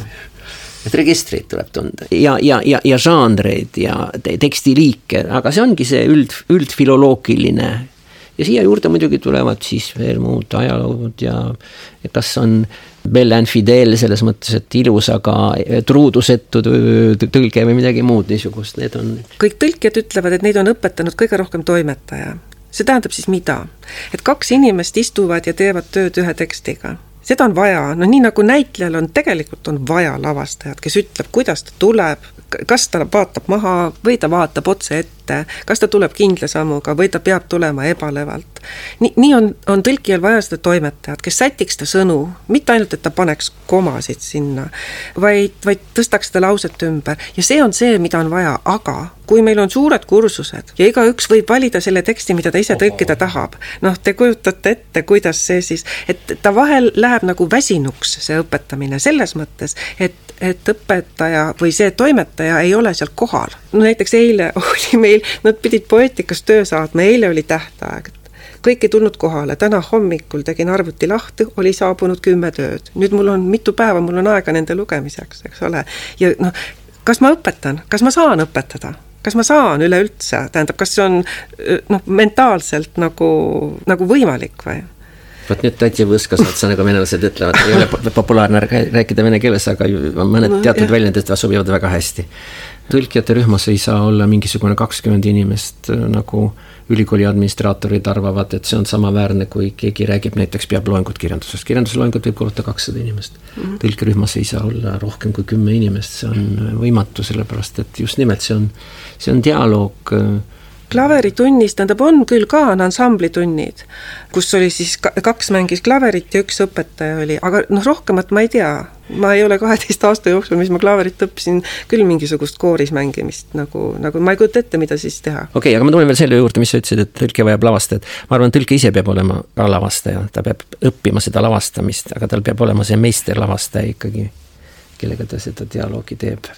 Et registreid tuleb tunda ja, ja, ja, ja žanreid ja tekstiliike, aga see ongi see üld, üldfiloloogiline ja siia juurde muidugi tulevad siis veel muud ajalood ja, ja kas on belle infidel selles mõttes, et ilus, aga truudusetu tõlge või midagi muud niisugust, need on. Kõik tõlkijad ütlevad, et neid on õpetanud kõige rohkem toimetaja. See tähendab siis mida? Et kaks inimest istuvad ja teevad tööd ühe tekstiga. Seda on vaja, no nii nagu näitlejal on, tegelikult on vaja lavastajad, kes ütleb, kuidas ta tuleb, kas ta vaatab maha või ta vaatab otse ette, kas ta tuleb kindla sammuga või ta peab tulema ebalevalt. Nii, nii on, on tõlkijal vaja seda toimetajat, kes sätiks ta sõnu, mitte ainult, et ta paneks komasid sinna, vaid, vaid tõstaks seda lauset ümber. Ja see on see, mida on vaja, aga kui meil on suured kursused ja igaüks võib valida selle teksti, mida ta ise tõlkida tahab, noh, te kujutate ette, kuidas see siis, et ta vahel läheb nagu väsinuks see õpetamine selles mõttes, et, et õpetaja või see toimetaja ei ole seal kohal. No näiteks eile oli meil, nad pidid poeetikas töö saatma, eile oli tähtaeg. Kõik ei tulnud kohale, täna hommikul tegin arvuti lahti, oli saabunud kümme tööd. Nüüd mul on mitu päeva, mul on aega nende lugemiseks, eks ole. Ja noh, kas ma õpetan? Kas ma saan õpetada? Kas ma saan üleüldse? Tähendab, kas see on noh, mentaalselt nagu, nagu võimalik või? Võt nüüd täitsa võska saad sa, nagu venelased ütlevad, ei ole populaarne rääkida vene keeles, aga mõned teatud no, väljendid sobivad väga hästi. Tõlkijate rühmas ei saa olla mingisugune kakskümmend inimest, nagu ülikooli administraatorid arvavad, et see on samaväärne, kui keegi räägib näiteks peab loengut kirjandusest. Kirjandusloengut võib korrata kakssada inimest. Mm-hmm. Tõlkerühmas ei saa olla rohkem kui kümme inimest, see on võimatu, sellepärast et just nimelt see on, see on dialoog. Klaveritunnis, tähendab, on küll ka ansamblitunnid, kus oli siis kaks mängis klaverit ja üks õpetaja oli, aga noh, rohkemat ma ei tea. Ma ei ole kaheteist aasta jooksul, mis ma klaverit õppisin, küll mingisugust kooris mängimist, nagu, nagu ma ei kujuta ette, mida siis teha. Okei, okay, aga ma tulen veel selle juurde, mis sa ütlesid, et tõlke vajab lavastajat. Ma arvan, tõlke ise peab olema ka lavastaja, ta peab õppima seda lavastamist, aga tal peab olema see meister lavastaja ikkagi, kellega ta seda dialoogi teeb.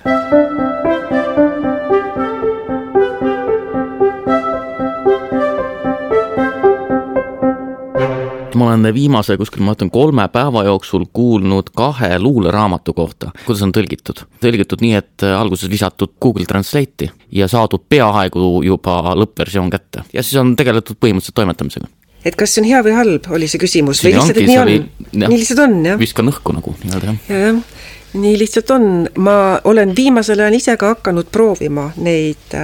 Ma olen olen viimase kuskil, ma ütlen, kolme päeva jooksul kuulnud kahe luuleraamatu kohta, kuidas on tõlgitud. Tõlgitud nii, et alguses visatud Google Translate'i ja saadud peaaegu juba lõppversioon kätte. Ja siis on tegeletud põhimõtteliselt toimetamisega. Et kas see on hea või halb, oli see küsimus, või lihtsalt, et nii on? Nii lihtsalt on, jah? Viskan õhku nagu, nii-öelda, jah. Ja, jah. Nii lihtsalt on. Ma olen viimasel ajal ise ka hakanud proovima neid,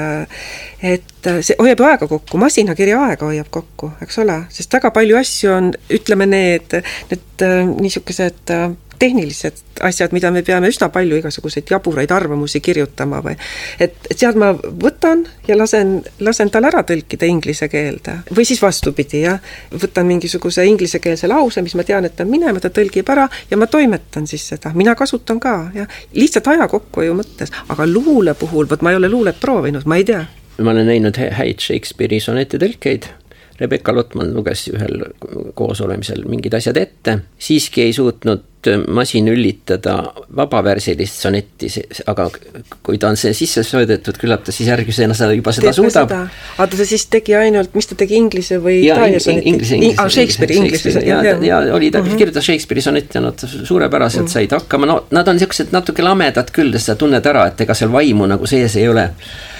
et see hoiab aega kokku, masinakirja aega hoiab kokku, eks ole, sest väga palju asju on, ütleme need, need niisugused tehnilised asjad, mida me peame üsna palju igasuguseid jaburaid arvamusi kirjutama või, et, et sealt ma võtan ja lasen, lasen tal ära tõlkida inglise keelde. Või siis vastupidi, jah. Võtan mingisuguse inglisekeelse lause, mis ma tean, et on minema, ta tõlgib ära ja ma toimetan siis seda. Mina kasutan ka, jah. Lihtsalt aja kokkuhoiu mõttes, aga luule puhul, võt ma ei ole luulet proovinud, ma ei tea. Ma olen näinud häid Shakespeare'i soneti tõlkeid. Rebecca Lotman luges ühel koosolemisel mingid asjad ette, siiski ei suutnud masin üllitada vabaversilist sonetti, aga kui ta on see sisse söödetud, küllap ta siis järgmisena juba seda Teeb suudab. Aga ta siis tegi ainult, mis ta tegi inglise või ja, Itaalia sonetti? Inglise, inglise, ah, Shakespeare, inglise. Ja, ja, ja oli ta uh -huh. kirjutas Shakespeare'i sonetti ja nad suurepäraselt uh -huh. said hakkama. No, nad on sellised natuke lamedad küll, sa tunned ära, et ega seal vaimu nagu sees ei ole.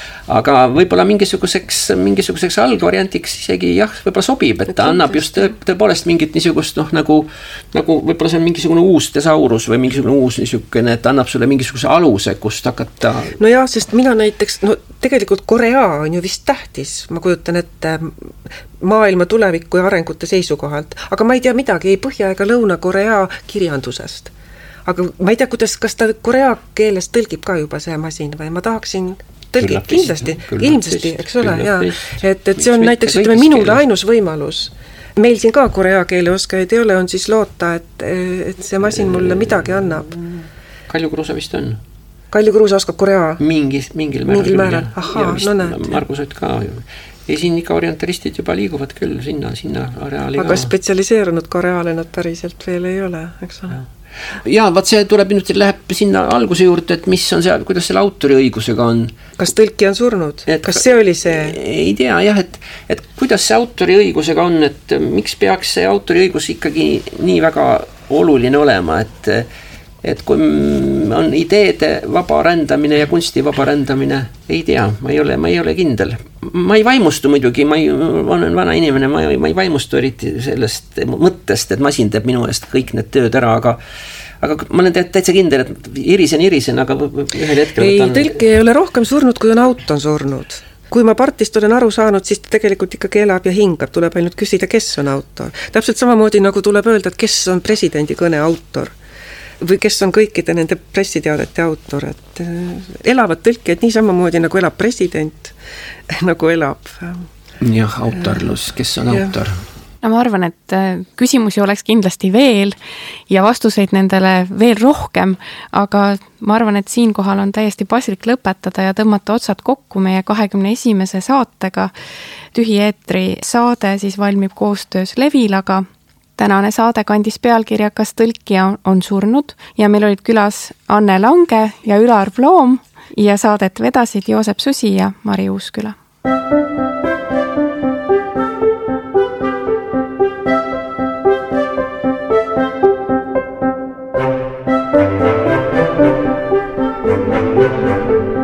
Aga võib-olla mingisuguseks, mingisuguseks algvariantiks isegi jah, võib-olla sobib, et ta annab just tõepoolest mingit niisugust, noh, nagu, nagu võib-olla see on mingisugune uus tesaurus või mingisugune uus niisugune, et annab sulle mingisuguse aluse, kust hakata. No jah, sest mina näiteks, no tegelikult Korea on ju vist tähtis, ma kujutan ette maailma tuleviku ja arengute seisukohalt, aga ma ei tea midagi ei Põhja- ega Lõuna-Korea kirjandusest. Aga ma ei tea, kuidas, kas ta korea keeles tõlgib ka juba see masin või ma tahaksin tõlgib kindlasti, ilmsesti, eks ole, jaa. Et, et see on näiteks, ütleme, minule ainus võimalus. Meil siin ka korea keele oskajaid ei ole, on siis loota, et, et see masin mulle midagi annab. Kalju Kruusa vist on? Kalju Kruusa oskab korea? Mingis, mingil määral. Mingil määral, ahaa, no näed. Margus Ott ka. Ja siin ikka orientalistid juba liiguvad küll sinna, sinna areaali aga ka. Spetsialiseerunud koreale nad päriselt veel ei ole, eks ole. Jaa, vaat see tuleb nüüd, läheb sinna alguse juurde, et mis on seal, kuidas selle autoriõigusega on. Kas tõlki on surnud? Et, kas see oli see? Ei tea, jah, et, et kuidas see autoriõigusega on, et miks peaks see autoriõigus ikkagi nii väga oluline olema, et, et kui on ideede vaba rändamine ja kunsti vaba rändamine, ei tea, ma ei ole, ma ei ole kindel. Ma ei vaimustu muidugi, ma, ei, ma olen vana inimene, ma ei, ma ei vaimustu eriti sellest mõttest, et masin teeb minu eest kõik need tööd ära, aga aga ma olen täitsa kindel, et irisen, irisen, aga ühel hetkel ei, võtan... tõlk ei ole rohkem surnud, kui on auto on surnud. Kui ma partist olen aru saanud, siis ta tegelikult ikkagi elab ja hingab, tuleb ainult küsida, kes on autor. Täpselt samamoodi nagu tuleb öelda, et kes on presidendi kõne autor või kes on kõikide nende pressiteadete autor, et elavad tõlkijad nii samamoodi, nagu elab president, nagu elab. Jah, autorlus, kes on ja. Autor? No ma arvan, et küsimusi oleks kindlasti veel ja vastuseid nendele veel rohkem, aga ma arvan, et siinkohal on täiesti paslik lõpetada ja tõmmata otsad kokku meie kahekümne esimese saatega. Tühi eetri saade siis valmib koostöös Levilaga. Tänane saade kandis pealkirja Kas tõlkija on surnud ja meil olid külas Anne Lange ja Ülar Ploom ja saadet vedasid Joosep Susi ja Mari Uusküla. Thank you.